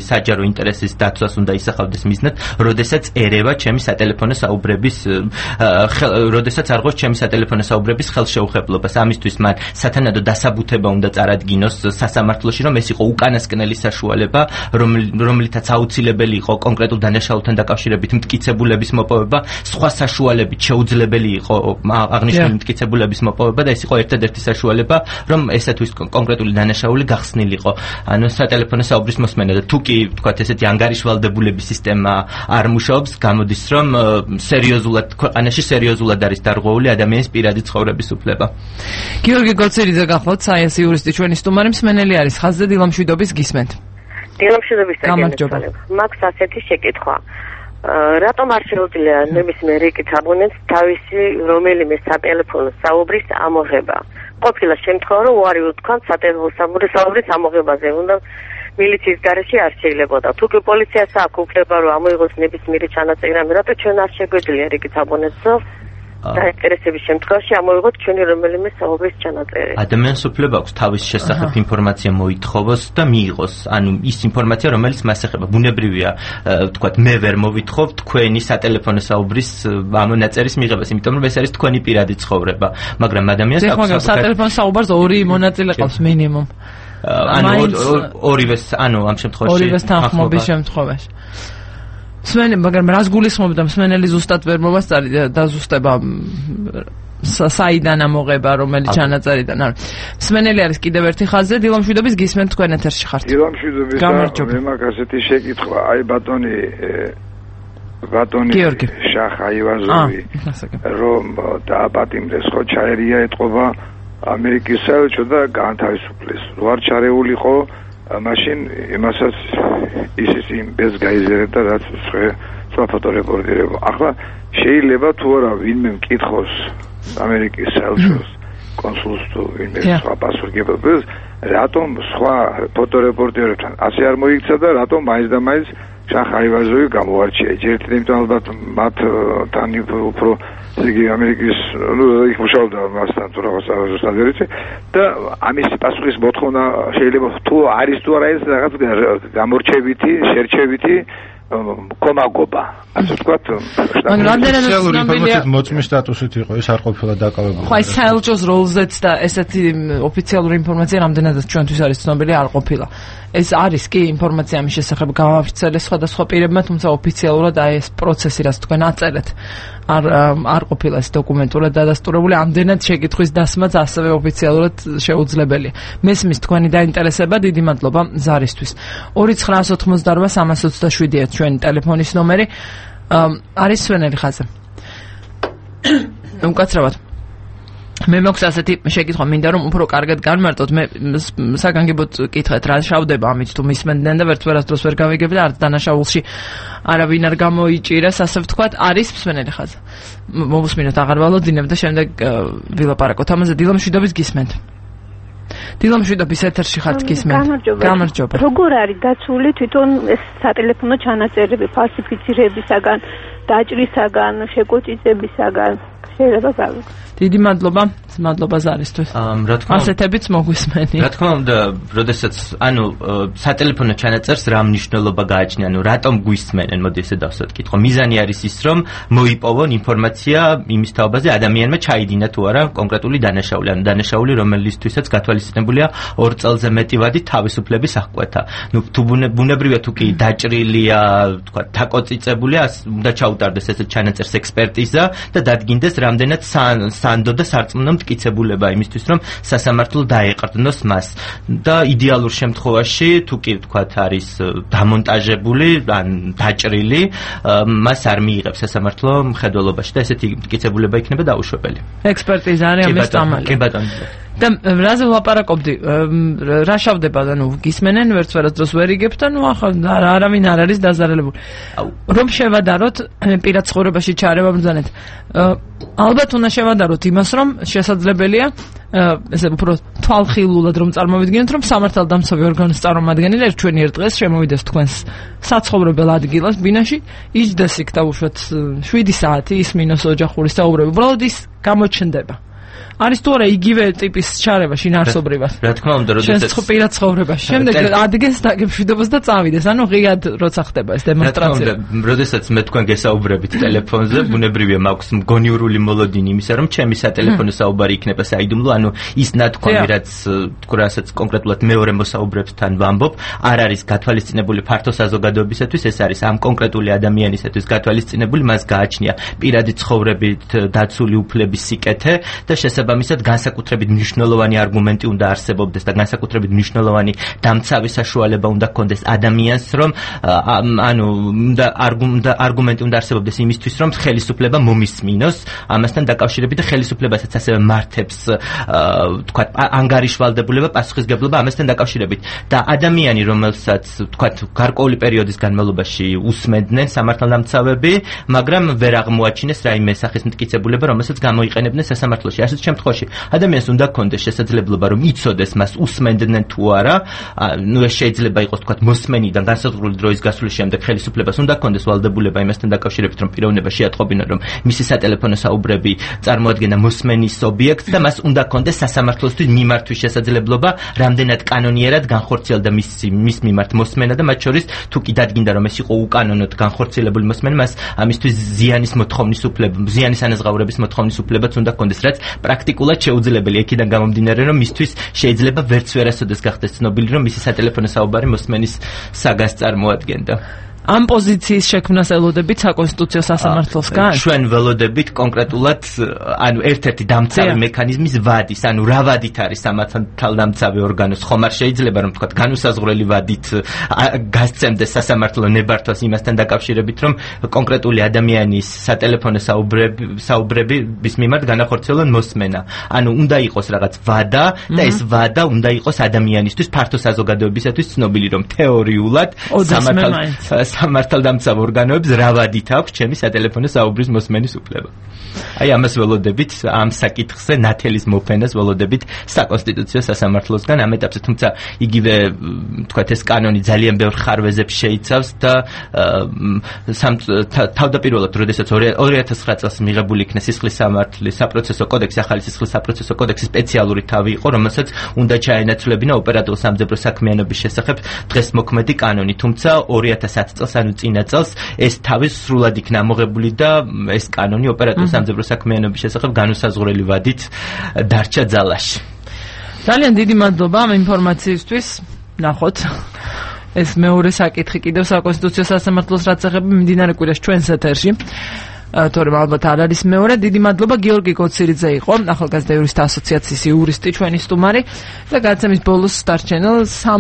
საჯარო ინტერესის დაცვას უნდა ისახავდეს მიზნად, როდესაც ერევა ჩემი სატელეფონო საუბრების როდესაც არ გვაქვს ჩემი სატელეფონო საუბრების ხელშეუხებლობას. ამისთვის მან სათანადო დასაბუთება უნდა წარადგინოს სასამართლოში, რომ ეს იყო უკანასკნელი საშუალება, რომლითაც აუცილებელი იყო კონკრეტულ დანაშაულთან დაკავშირებით მტკიცებულების მოპოვება, სხვა საშუალებით შეუძლებელი იყო აღნიშნული მტკიცებულების მოპოვება და ეს იყო ერთადერთი საშუალება, რომ ესათვის კონკრეტული დანაშაული გახსნილიყო. ანუ სატელეფონო საუბრის მოსმენა და თუ კი ვთქვათ ესეთი ანგარიშვალდებულების სისტემა არ მუშაობს, გამოდის რომ სერიოზულად ქვეყანაში სერიოზულად არის დარღვეული ადამიანის პირადი ცხოვრების უფლება. გიორგი გოცერიძე გახლავთ, საიენსი იურისტი, ჩვენი სტუმარი, მსმენელი არის ხაზზე, დილამშვიდობის გისმენთ. დილამშვიდობის წაგებია. მაქვს ასეთი შეკითხვა. რატომ არ შეუძლია ნებისმიერ რიგით აბონენტს თავისი რომელიმე სატელეფონო საუბრის ამოღება? ყოფილა შემთხვევა, რომ უარი უთქვამთ სატელეფონო საუბრის ამოღებაზე, უნდა მილიციის გარეშე არ შეიძლებოდა. თუ კი პოლიციას აქვს უფლება, რომ ამოიღოს ნებისმიერი ჩანაწერი, რატო ჩვენ არ შეგვიძლია რიგით აბონენტს დაინტერესების შემთხვევაში ამოიღოთ ჩვენი რომელიმე საუბრის ჩანაწერი. ადამიანს უფლება აქვს თავის შესახებ ინფორმაცია მოითხოვოს და მიიღოს. ანუ ის ინფორმაცია, რომელიც მას ეხება, ბუნებრივია, ვთქვათ, მე ვერ მოვითხოვ თქვენი სატელეფონო საუბრის მონაწერის მიღებას, იმიტომ რომ ეს არის თქვენი პირადი ცხოვრება. მაგრამ ადამიანს აქვს სატელეფონო საუბარს ორი მონაწილე ყავს მინიმუმ. ანუ ორივეს, ანუ ამ შემთხვევაში ორივეს თანხმობის შემთხვევაში. მაგრამ რას გულისხმობდა მსმენელი ზუსტად ვერ მოვასწარი და ზუსტება საიდან ამოღება რომელი ჩანაწერიდან არის. მსმენელი არის კიდევ ერთი ხაზზე, დილამშვიდობის გისმენთ თქვენ ეთერში ხართ. დილამშვიდობის და მე მაქვს ასეთი შეკითხვა, აი ბატონი შახა ივაზოვი რომ დააპატიმრეს, ხო ჩაერია ეთყობა ამერიკის საელჩო და გაანთავისუფლეს. რო არ ჩარეულიყო მაშინ იმასაც ისიც იმ ბეს გაიზერებდა, რაც სხვა ფოტორეპორტერებო. ახლა შეიძლება თუ არა ვინმე მკითხოს ამერიკის საელჩოს კონსულს თუ ვინმე სხვა პასუხისმგებლობას, რატომ სხვა ფოტორეპორტერებთან ასე არ მოიქცა და რატომ მაინც და მაინც შახა ივაზოვი გამოარჩია. ერთი იმიტომ ალბათ მათთან უფრო იგი ამერიკის იქ მუშაობდა მასთან თუ რაღაც საზერიცე და ამის პასუხის მოთხოვნა შეიძლება თუ არის თუ არა ეს რაღაც გამორჩევითი, შერჩევითი კომაგობა. ასე ვთქვათ, ინფორმაციის მოწმის სტატუსით იყო, ეს არ ყოფილა დაკავებული. ხო, აი საელჩოს როლზეც და ესეთი ოფიციალური ინფორმაცია რამდენადაც ჩვენთვის არის ცნობილი არ ყოფილა. ეს არის კი ინფორმაცია ამის შესახებ გავავრცელეს სხვადასხვა პირებმა, თუმცა ოფიციალურად აი ეს პროცესი, რაც თქვენ აწერეთ, არ ყოფილა ეს დოკუმენტურად დადასტურებული, ამდენად შეკითხვის დასმაც ასევე ოფიციალურად შეუძლებელია. მესმის თქვენი დაინტერესება, დიდი მადლობა ზარისთვის. 2988327-ია ჩვენი ტელეფონის ნომერი. არის სვენელი ხაზზე. უკაცრავად. მე მაქვს ასეთი შეკითხვა, მინდა რომ უფრო კარგად განმარტოთ. მე საგანგებოდ კითხეთ, რა შავდება ამით თუ მისმენდნენ და ვერასდროს ვერ გავიგებდი, არც დანაშაულში არავინ არ გამოიჭირეს, ასე ვთქვათ, არის მსმენელი ხაზი. მოვუსმინოთ, აღარ ვალოდინებ და შემდეგ ვილაპარაკოთ ამაზე. დილამშვიდობის გისმენთ. დილამშვიდობის ეთერში ხართ გისმენთ. გამარჯობა. როგორ არის დაცული თვითონ ეს სატელეფონო ჩანაწერები ფალსიფიცირებისაგან, დაჭრისაგან, შეკოწიწებისაგან? შეიძლება გავიგოთ. დიდი მადლობა ზარისთვის. ასეთებიც მოგვისმენია. რა თქმა უნდა, როდესაც ანუ სატელეფონო ჩანაწერს რა მნიშვნელობა გააჩნია, ანუ რატომ გვისმენენ, მოდი ესე დავსვათ კითხვა. მიზანი არის ის, რომ მოიპოვონ ინფორმაცია იმის თაობაზე, ადამიანმა ჩაიდინა თუ არა კონკრეტული დანაშაული, ანუ დანაშაული, რომელისთვისაც გათვალისწინებულია 2 წელზე მეტი ვადი თავისუფლების აღკვეთა. ნუ თუ ბუნებრივია თუ კი დაჭრილია, თქვა, დაკოწიწებულია, უნდა ჩაუტარდეს ეს ჩანაწერს ექსპერტიზა და დადგინდეს რამდენად სანდო და სარწმუნო მტკიცებულება იმისთვის, რომ სასამართლო დაეყრდნოს მას. და იდეალურ შემთხვევაში, თუ კი ვთქვათ, არის დამონტაჟებული, ან დაჭრილი, მას არ მიიღებს სასამართლო მხედველობაში და ესეთი მტკიცებულება იქნება დაუშვებელი. ექსპერტიზა არის ამის წამალი. კი ბატონო. და რაზე ვლაპარაკობდი? რა შავდება და ნუ გისმენენ, ვერასდროს ვერ იგებთ და ნუ ახლა არავინ არ არის დაზარალებული. რომ შევადაროთ პირად ცხოვრებაში ჩარევა ბრძანეთ. ალბათ უნდა შევადაროთ იმას, რომ შესაძლებელია ესე უფრო თვალხილულად რომ წარმოვიდგინოთ, რომ სამართალდამცავი ორგანოს წარმომადგენელი ერთვენიერ დღეს შემოვიდეს თქვენს საცხოვრებელ ადგილას, ბინაში, იჯდეს იქ და უშვათ 7 საათი ისმინოს ოჯახური საუბრები. უბრალოდ ის გამოჩნდება. არის თუ არა იგივე ტიპის ჩარევა შინაარსობრივად? რა თქმა უნდა, როდესაც ხო პირად ცხოვრებაში. შემდეგ ადგენს დაგებშვიდობას და წავიდეს. ანუ ღიად როცა ხდება ეს დემონსტრაცია. რა თქმა უნდა, როდესაც მე თქვენ გესაუბრებით ტელეფონზე, ბუნებრივია მაქვს მგონიურული მოლოდინი იმისა, რომ ჩემი სატელეფონო საუბარი იქნება საიდუმლო, ანუ ის ნათქვამი, რაც თქვა რასაც კონკრეტულად მეორე მოსაუბრებთან ვამბობ, არ არის გათვალისწინებული ფართო საზოგადოებისათვის, ეს არის ამ კონკრეტული ადამიანისათვის გათვალისწინებული, მას გააჩნია პირადი ცხოვრებით დაცული უფლების სიკეთე და შესაბამისად განსაკუთრებით მნიშვნელოვანი არგუმენტი უნდა არსებობდეს და განსაკუთრებით მნიშვნელოვანი დამცავი საშუალება უნდა ჰქონდეს ადამიანს, რომ ანუ არგუმენტი უნდა არსებობდეს იმისთვის, რომ ხელისუფლება მომისმინოს ამასთან დაკავშირებით და ხელისუფლებასაც ასევე მართებს თქვა ანგარიშვალდებულება, პასუხისგებლობა ამასთან დაკავშირებით და ადამიანი, რომელსაც თქვა გარკვეული პერიოდის განმავლობაში უსმენდნენ სამართალდამცავები, მაგრამ ვერ აღმოაჩინეს რაიმე სახის მტკიცებულება, რომელსაც გამოიყენებდნენ სასამართლოში. ასეთ შემთხვევაში ადამიანს უნდა ჰქონდეს შესაძლებლობა, რომ იცოდეს მას უსმენდნენ თუ არა, ნუ ეს შეიძლება იყოს თქვა მოსმენიდან განსაზღვრული დროის გასვლის შემდეგ ხელისუფლებას უნდა ჰქონდეს ვალდებულება იმასთან დაკავშირებით, რომ პიროვნება შეატყობინონ, რომ მისი სატელეფონო საუბრები წარმოადგენდა მოსმენის ობიექტს და მას უნდა ჰქონდეს სასამართლოსთვის მიმართვის შესაძლებლობა, რამდენად კანონიერად განხორციელდა მის მიმართ მოსმენა და მათ შორის თუ კი დადგინდა, რომ ეს იყო უკანონოდ განხორციელებული მოსმენა, მას ამისთვის ზიანის მოთხოვნის უფლება, ზიანის ანაზღაურების მოთხოვნის უფლებაც უნდა ჰქონდეს, რაც პრაქტიკულად შეუძლებელია. იქიდან გამომდინარე, რომ მისთვის შეიძლება ვერც ვერასოდეს გახდეს ცნობილი, რომ მისი სატელეფონო საუბარი მოსმენის საგანს წარმოადგენდა. ამ პოზიციის შექმნას ელოდებით საკონსტიტუციო სასამართლოსგან? ჩვენ ველოდებით კონკრეტულად, ანუ ერთ-ერთი დამცავი მექანიზმის ვადის, ანუ რა ვადით არის სამართალდამცავი ორგანოს, ხომ არ შეიძლება რომ თქვა განუსაზღვრელი ვადით გასცემდეს სასამართლო ნებართვას იმასთან დაკავშირებით, რომ კონკრეტული ადამიანის სატელეფონო საუბრების მიმართ განახორციელონ მოსმენა. ანუ უნდა იყოს რაღაც ვადა და ეს ვადა უნდა იყოს ადამიანისთვის ფართო საზოგადოებისათვის ცნობილი, რომ თეორიულად სამართალდამცავ ორგანოებს რა ვადით აქვს ჩემი სატელეფონო საუბრის მოსმენის უფლება. აი ამას ველოდებით, ამ საკითხზე ნათელის მოფენას ველოდებით საკონსტიტუციო სასამართლოსგან ამ ეტაპზე, თუმცა იგივე თქვათ ეს კანონი ძალიან ბევრ ხარვეზებს შეიცავს და თავდაპირველად, როდესაც 2009 წელს მიღებული იქნა სისხლის სამართლის საპროცესო კოდექსი, ახალი სისხლის საპროცესო კოდექსის სპეციალური თავი იყო, რომელსაც უნდა ჩაენაცვლებინა ოპერატიულ სამძებრო საქმიანობის შესახებ დღეს მოქმედი კანონი, თუმცა 2010 წელს, ანუ წინა წელს ეს თავი სრულად იქნა ამოღებული და ეს კანონი ოპერატიულ სამძებრო საქმიანობის შესახებ განუსაზღვრელი ვადით დარჩა ძალაში. ძალიან დიდი მადლობა ამ ინფორმაციისთვის. ნახოთ ეს მეორე საკითხი კიდევ საკონსტიტუციო სასამართლოს რაც ეხება მიმდინარე კვირას ჩვენს ეთერში. თორემ ალბათ არ არის მეორე. დიდი მადლობა. გიორგი კოცირიძე იყო, ახალგაზრდა იურისტთა ასოციაციის იურისტი, ჩვენი სტუმარი და გადაცემის ბოლოს დარჩენილ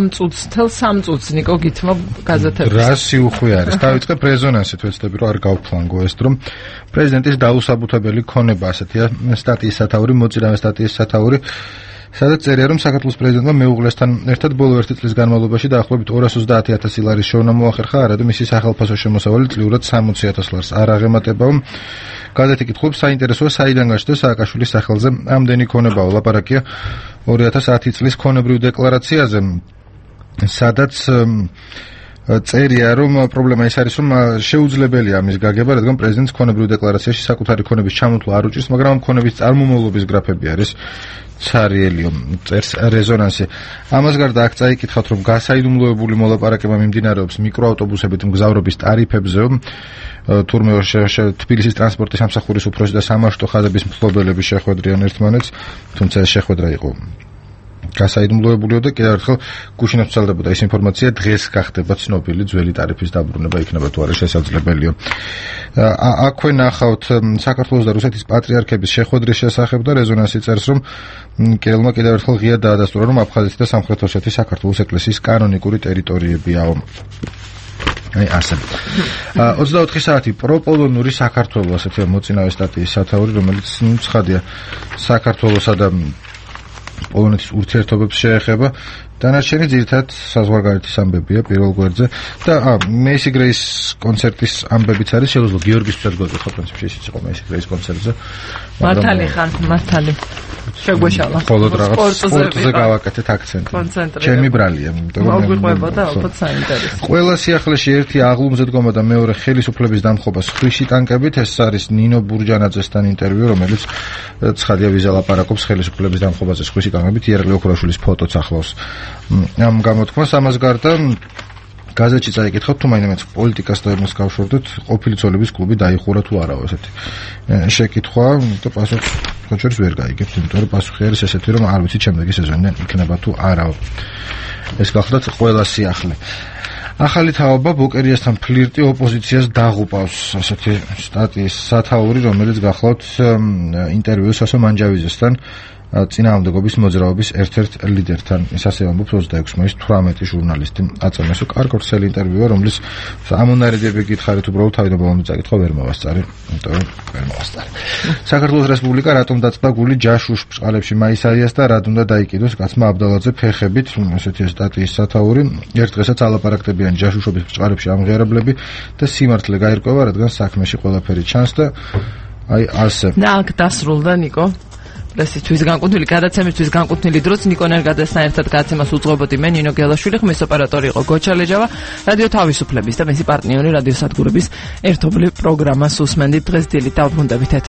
3 წუთს ნიკო გითმობ გაზეთებში. რა სიუხვე არის? დავიწყებ რეზონანსით, ვეცდები რომ არ გავფლანგო ეს, რომ პრეზიდენტის დაუსაბუთებელი ქონება ასეთია, სტატიის სათაური, მოწინავე სტატიის სათაური, სადაც წერია, რომ საქართველოს პრეზიდენტმა მეუღლესთან ერთად ბოლო 1 წლის განმავლობაში დაახლოებით 230,000 ლარის შოვნა მოახერხა, არადა მისი სახელმწიფო შემოსავალი წლიურად 60,000 ლარს არ აღემატებაო. გაზეთი კითხულობს, საინტერესოა საიდან გაჩნდა სააკაშვილის სახელზე ამდენი ქონებაო. ლაპარაკია 2010 წლის ქონებრივ დეკლარაციაზე, სადაც წერია, რომ პრობლემა ის არის, რომ შეუძლებელია ამის გაგება, რადგან პრეზიდენტს ქონებრივ დეკლარაციაში საკუთარი ქონების ჩამოთვლა არ უჭირს, მაგრამ ამ ქონების წარმომავლობის გრაფები არის ცარიელიო, წერს რეზონანსი. ამას გარდა აქ წაიკითხავთ, რომ გასაიდუმლოებული მოლაპარაკება მიმდინარეობს მიკროავტობუსებით მგზავრობის ტარიფებზე, თურმე თბილისის ტრანსპორტის სამსახურის უფროსი და სამარშრუტო ხაზების მფლობელები შეხვედრიან ერთმანეთს, თუმცა ეს შეხვედრა იყო გასაიდუმლოებულიო და კიდევ ერთხელ გუშინაც ვრცელდებოდა ეს ინფორმაცია, დღეს გახდება ცნობილი ძველი ტარიფის დაბრუნება, იქნება თუ არა შესაძლებელიო. აქვე ნახავთ საქართველოს და რუსეთის პატრიარქების შეხვედრის შესახებ და რეზონანსი წერს, რომ კირილმა კიდევ ერთხელ ღიად დაადასტურა, რომ აფხაზეთი და სამხრეთ ოსეთი საქართველოს ეკლესიის კანონიკური ტერიტორიებიაო. აი ასე. 24 საათი პროპოლონური საქართველოს, ასეთია მოწინავე სტატიის სათაური, რომელიც ცხადია საქართველოსა და პოლონეთის ურთიერთობებს შეეხება. დანარჩენი ძირითადად საზღვარგარეთის ამბებია პირველ გვერდზე და მეისი გრეის კონცერტის ამბებიც არის. შეუძლო გიორგისთვისაც გვეკითხა პრინციპში ისიც იყო მეისი გრეის კონცერტზე. მართალი ხარ, მართალი. შეგვეშალა. მხოლოდ რაღაც სპორტზე გავაკეთეთ აქცენტი. ჩემი ბრალია, იმიტომ რომ მოგვიყვებოდა ალბათ საინტერესო. ყველა სიახლეში ერთი აღლუმზე დგომა და მეორე ხელისუფლების დამხობა სხვისი ტანკებით. ეს არის ნინო ბურჯანაძესთან ინტერვიუ, რომელიც ცხადია ვიზალაპარაკობს ხელისუფლების დამხობაზე სხვისი ტანკებით. იერლი ოქროშვილის ფოტოც ახლავს ამ გამოთქმას. ამას გარდა გაზეთში წაიკითხოთ თუ მაინც პოლიტიკას და იმას გავშორდეთ, ყოფილი ცოლების კლუბი დაიხურა თუ არა ესეთი შეკითხვა და პასუხი კონჩერს ვერ გაიგებთ, იმიტომ რომ პასუხი არის ესეთი, რომ არ ვიცით შემდეგი სეზონიდან იქნება თუ არა. ეს გახლავთ ყველა სიახლე. ახალი თაობა ბოკერიასთან ფლირტი ოპოზიციას დაღუპავს, ასეთი სტატიის სათაური, რომელიც გახლავთ ინტერვიუ სასო მანჯავიზესთან წინააღმდეგობის მოძრაობის ერთ-ერთ ლიდერთან. ის ასე ამბობს 26 მაისს 18 ჟურნალისტი აწამეს. კარგორცელი ინტერვიუა, რომლის ამონარიდები გითხარით, უბრალოდ თავიდანვე წაკითხა ვერ მოვასწარი, იმიტომ რომ ვერ მოვასწარი. საქართველოს რესპუბლიკა რატომ დაწყდა გული ჯაშუშ ბჭყალებში მაისარიას და რად უნდა დაიკიდოს კაცმა აბდალაძე ფეხებით, ესეთი სტატიის სათაური. ერთ დღესაც ალაპარაკდებიან ჯაშუშობის ბჭყალებში ამღიარებლები და სიმართლე გაირკვევა, რადგან საქმეში ყველაფერი ჩანს და აი ასე. და აქ დასრულდა ნიკო პრესისთვის განკუთვნილი გადაცემისთვის განკუთვნილი დროც ნიკო ნერგაძესთან ერთად გადაცემას უძღვებოდი მე ნინო გელაშვილი, ხმის ოპერატორი იყო გოჩა ლეჯავა, რადიო თავისუფლების და მისი პარტნიორი რადიო სადგურების ერთობლივ პროგრამას უსმენდით. დღეს დილით დავბრუნდებით.